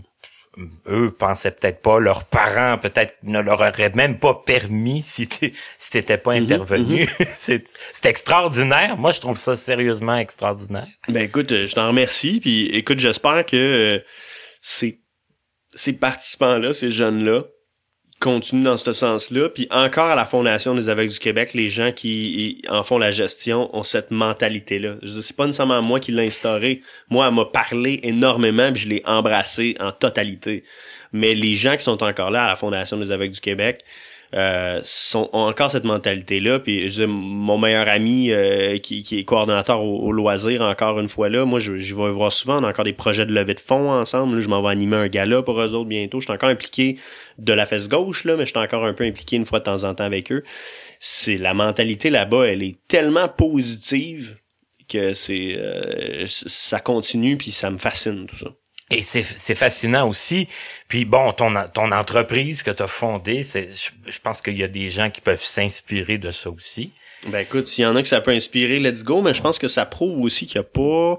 eux pensaient peut-être pas, leurs parents peut-être ne leur auraient même pas permis si t'es, si t'étais pas intervenu. Mm-hmm. c'est, c'est extraordinaire. Moi, je trouve ça sérieusement extraordinaire. Ben écoute, je t'en remercie. Puis écoute, j'espère que euh, ces, ces participants-là, ces jeunes-là, continue dans ce sens-là. Puis encore à la Fondation des aveugles du Québec, les gens qui en font la gestion ont cette mentalité-là. Je dis, c'est pas nécessairement moi qui l'ai instauré. Moi, elle m'a parlé énormément, puis je l'ai embrassé en totalité. Mais les gens qui sont encore là à la Fondation des aveugles du Québec euh, sont, ont encore cette mentalité-là. Puis je dis, mon meilleur ami euh, qui, qui est coordonnateur au, au loisir, encore une fois là, moi je, je vais voir souvent, on a encore des projets de levée de fonds ensemble. Là, je m'en vais animer un gala pour eux autres bientôt. Je suis encore impliqué de la fesse gauche, là, mais je suis encore un peu impliqué une fois de temps en temps avec eux. C'est la mentalité là-bas, elle est tellement positive que c'est euh, ça continue, puis ça me fascine tout ça. Et c'est c'est fascinant aussi. Puis bon, ton ton entreprise que tu as fondée, c'est je, je pense qu'il y a des gens qui peuvent s'inspirer de ça aussi. Ben écoute, s'il y en a que ça peut inspirer, let's go, mais je pense que ça prouve aussi qu'il n'y a pas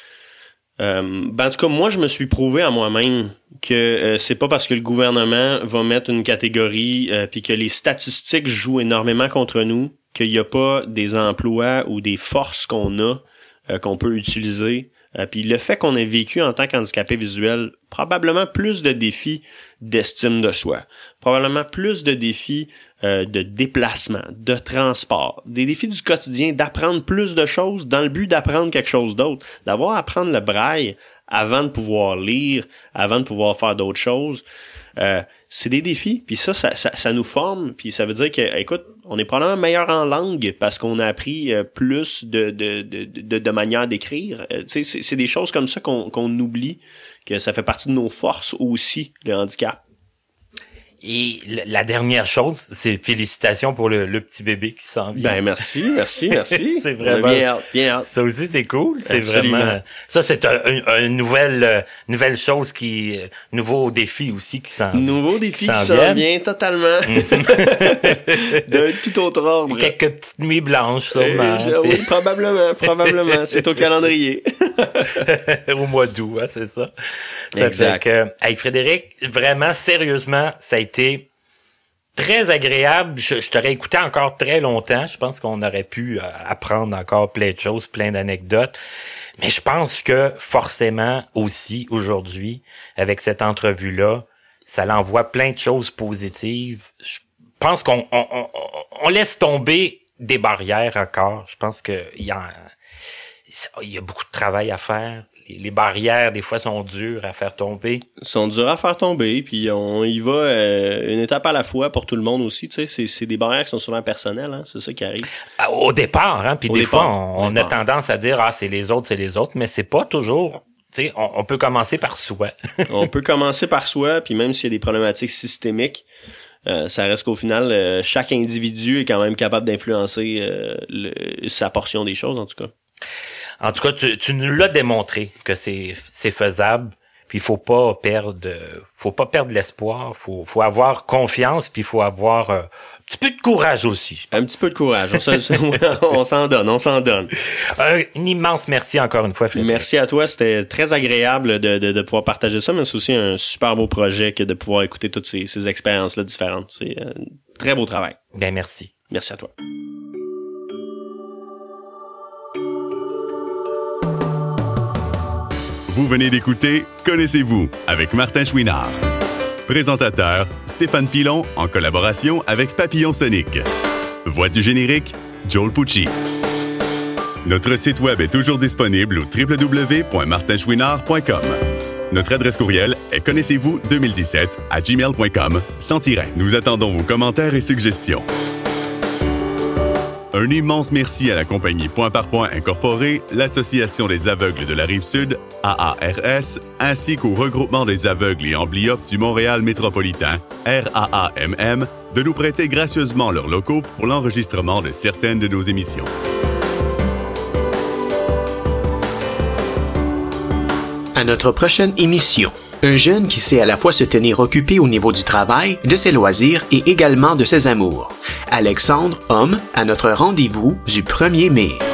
euh, ben en tout cas, moi je me suis prouvé à moi-même que euh, c'est pas parce que le gouvernement va mettre une catégorie euh, puis que les statistiques jouent énormément contre nous qu'il n'y a pas des emplois ou des forces qu'on a euh, qu'on peut utiliser. Euh, puis le fait qu'on ait vécu en tant qu'handicapé visuel probablement plus de défis d'estime de soi, probablement plus de défis euh, de déplacement, de transport, des défis du quotidien, d'apprendre plus de choses dans le but d'apprendre quelque chose d'autre, d'avoir à apprendre le braille avant de pouvoir lire, avant de pouvoir faire d'autres choses. Euh, c'est des défis, puis ça, ça, ça, ça nous forme, puis ça veut dire que, écoute, on est probablement meilleur en langue parce qu'on a appris euh, plus de de de de, de manières d'écrire. Euh, tu sais, c'est, c'est des choses comme ça qu'on qu'on oublie, que ça fait partie de nos forces aussi, le handicap. Et la dernière chose, c'est félicitations pour le, le petit bébé qui s'en vient. Ben merci, merci, merci. C'est vraiment bien hâte, bien hâte. Ça aussi c'est cool, c'est Absolument. vraiment. Ça c'est un, un, une nouvelle euh, nouvelle chose qui euh, nouveau défi aussi qui s'en. Nouveau défi qui s'en s'en vient. vient totalement d'un tout autre ordre. Quelques petites nuits blanches sûrement. Euh, oui, probablement, probablement. C'est au calendrier. Au mois d'août, hein, c'est ça. Ça Exact. fait que, hey, Frédéric, vraiment sérieusement, ça a été très agréable. Je, je t'aurais écouté encore très longtemps. Je pense qu'on aurait pu euh, apprendre encore plein de choses, plein d'anecdotes. Mais je pense que forcément aussi aujourd'hui, avec cette entrevue-là, ça l'envoie plein de choses positives. Je pense qu'on on, on, on laisse tomber des barrières encore. Je pense que il y a, il y a beaucoup de travail à faire. Les barrières, des fois, sont dures à faire tomber. Sont durs à faire tomber, puis on y va euh, une étape à la fois pour tout le monde aussi. Tu sais, c'est, c'est des barrières qui sont souvent personnelles, hein, c'est ça qui arrive. Au départ, hein, puis Au des départ, fois, on, on a départ. tendance à dire ah c'est les autres, c'est les autres, mais c'est pas toujours. Tu sais, on, on peut commencer par soi. On peut commencer par soi, puis même s'il y a des problématiques systémiques, euh, ça reste qu'au final, euh, chaque individu est quand même capable d'influencer euh, le, sa portion des choses, en tout cas. En tout cas, tu, tu nous l'as démontré que c'est c'est faisable. Puis il faut pas perdre, faut pas perdre l'espoir. Faut faut avoir confiance. Puis il faut avoir euh, un petit peu de courage aussi. Je pense. Un petit peu de courage. On, s'en, on s'en donne, on s'en donne. Un, un immense merci encore une fois, Frédéric. Merci à toi. C'était très agréable de, de, de pouvoir partager ça, mais c'est aussi un super beau projet que de pouvoir écouter toutes ces, ces expériences-là différentes. C'est un très beau travail. Ben merci. Merci à toi. Vous venez d'écouter Connaissez-vous avec Martin Chouinard. Présentateur, Stéphane Pilon en collaboration avec Papillon Sonic. Voix du générique, Joel Pucci. Notre site web est toujours disponible au w w w point martin chouinard point com. Notre adresse courriel est connaissez-vous deux mille dix-sept à gmail point com sans tiret. Nous attendons vos commentaires et suggestions. Un immense merci à la compagnie Point par Point Incorporée, l'Association des aveugles de la Rive-Sud, A A R S, ainsi qu'au Regroupement des aveugles et amblyopes du Montréal métropolitain, R A A M M, de nous prêter gracieusement leurs locaux pour l'enregistrement de certaines de nos émissions. À notre prochaine émission, un jeune qui sait à la fois se tenir occupé au niveau du travail, de ses loisirs et également de ses amours. Alexandre, homme, à notre rendez-vous du premier mai.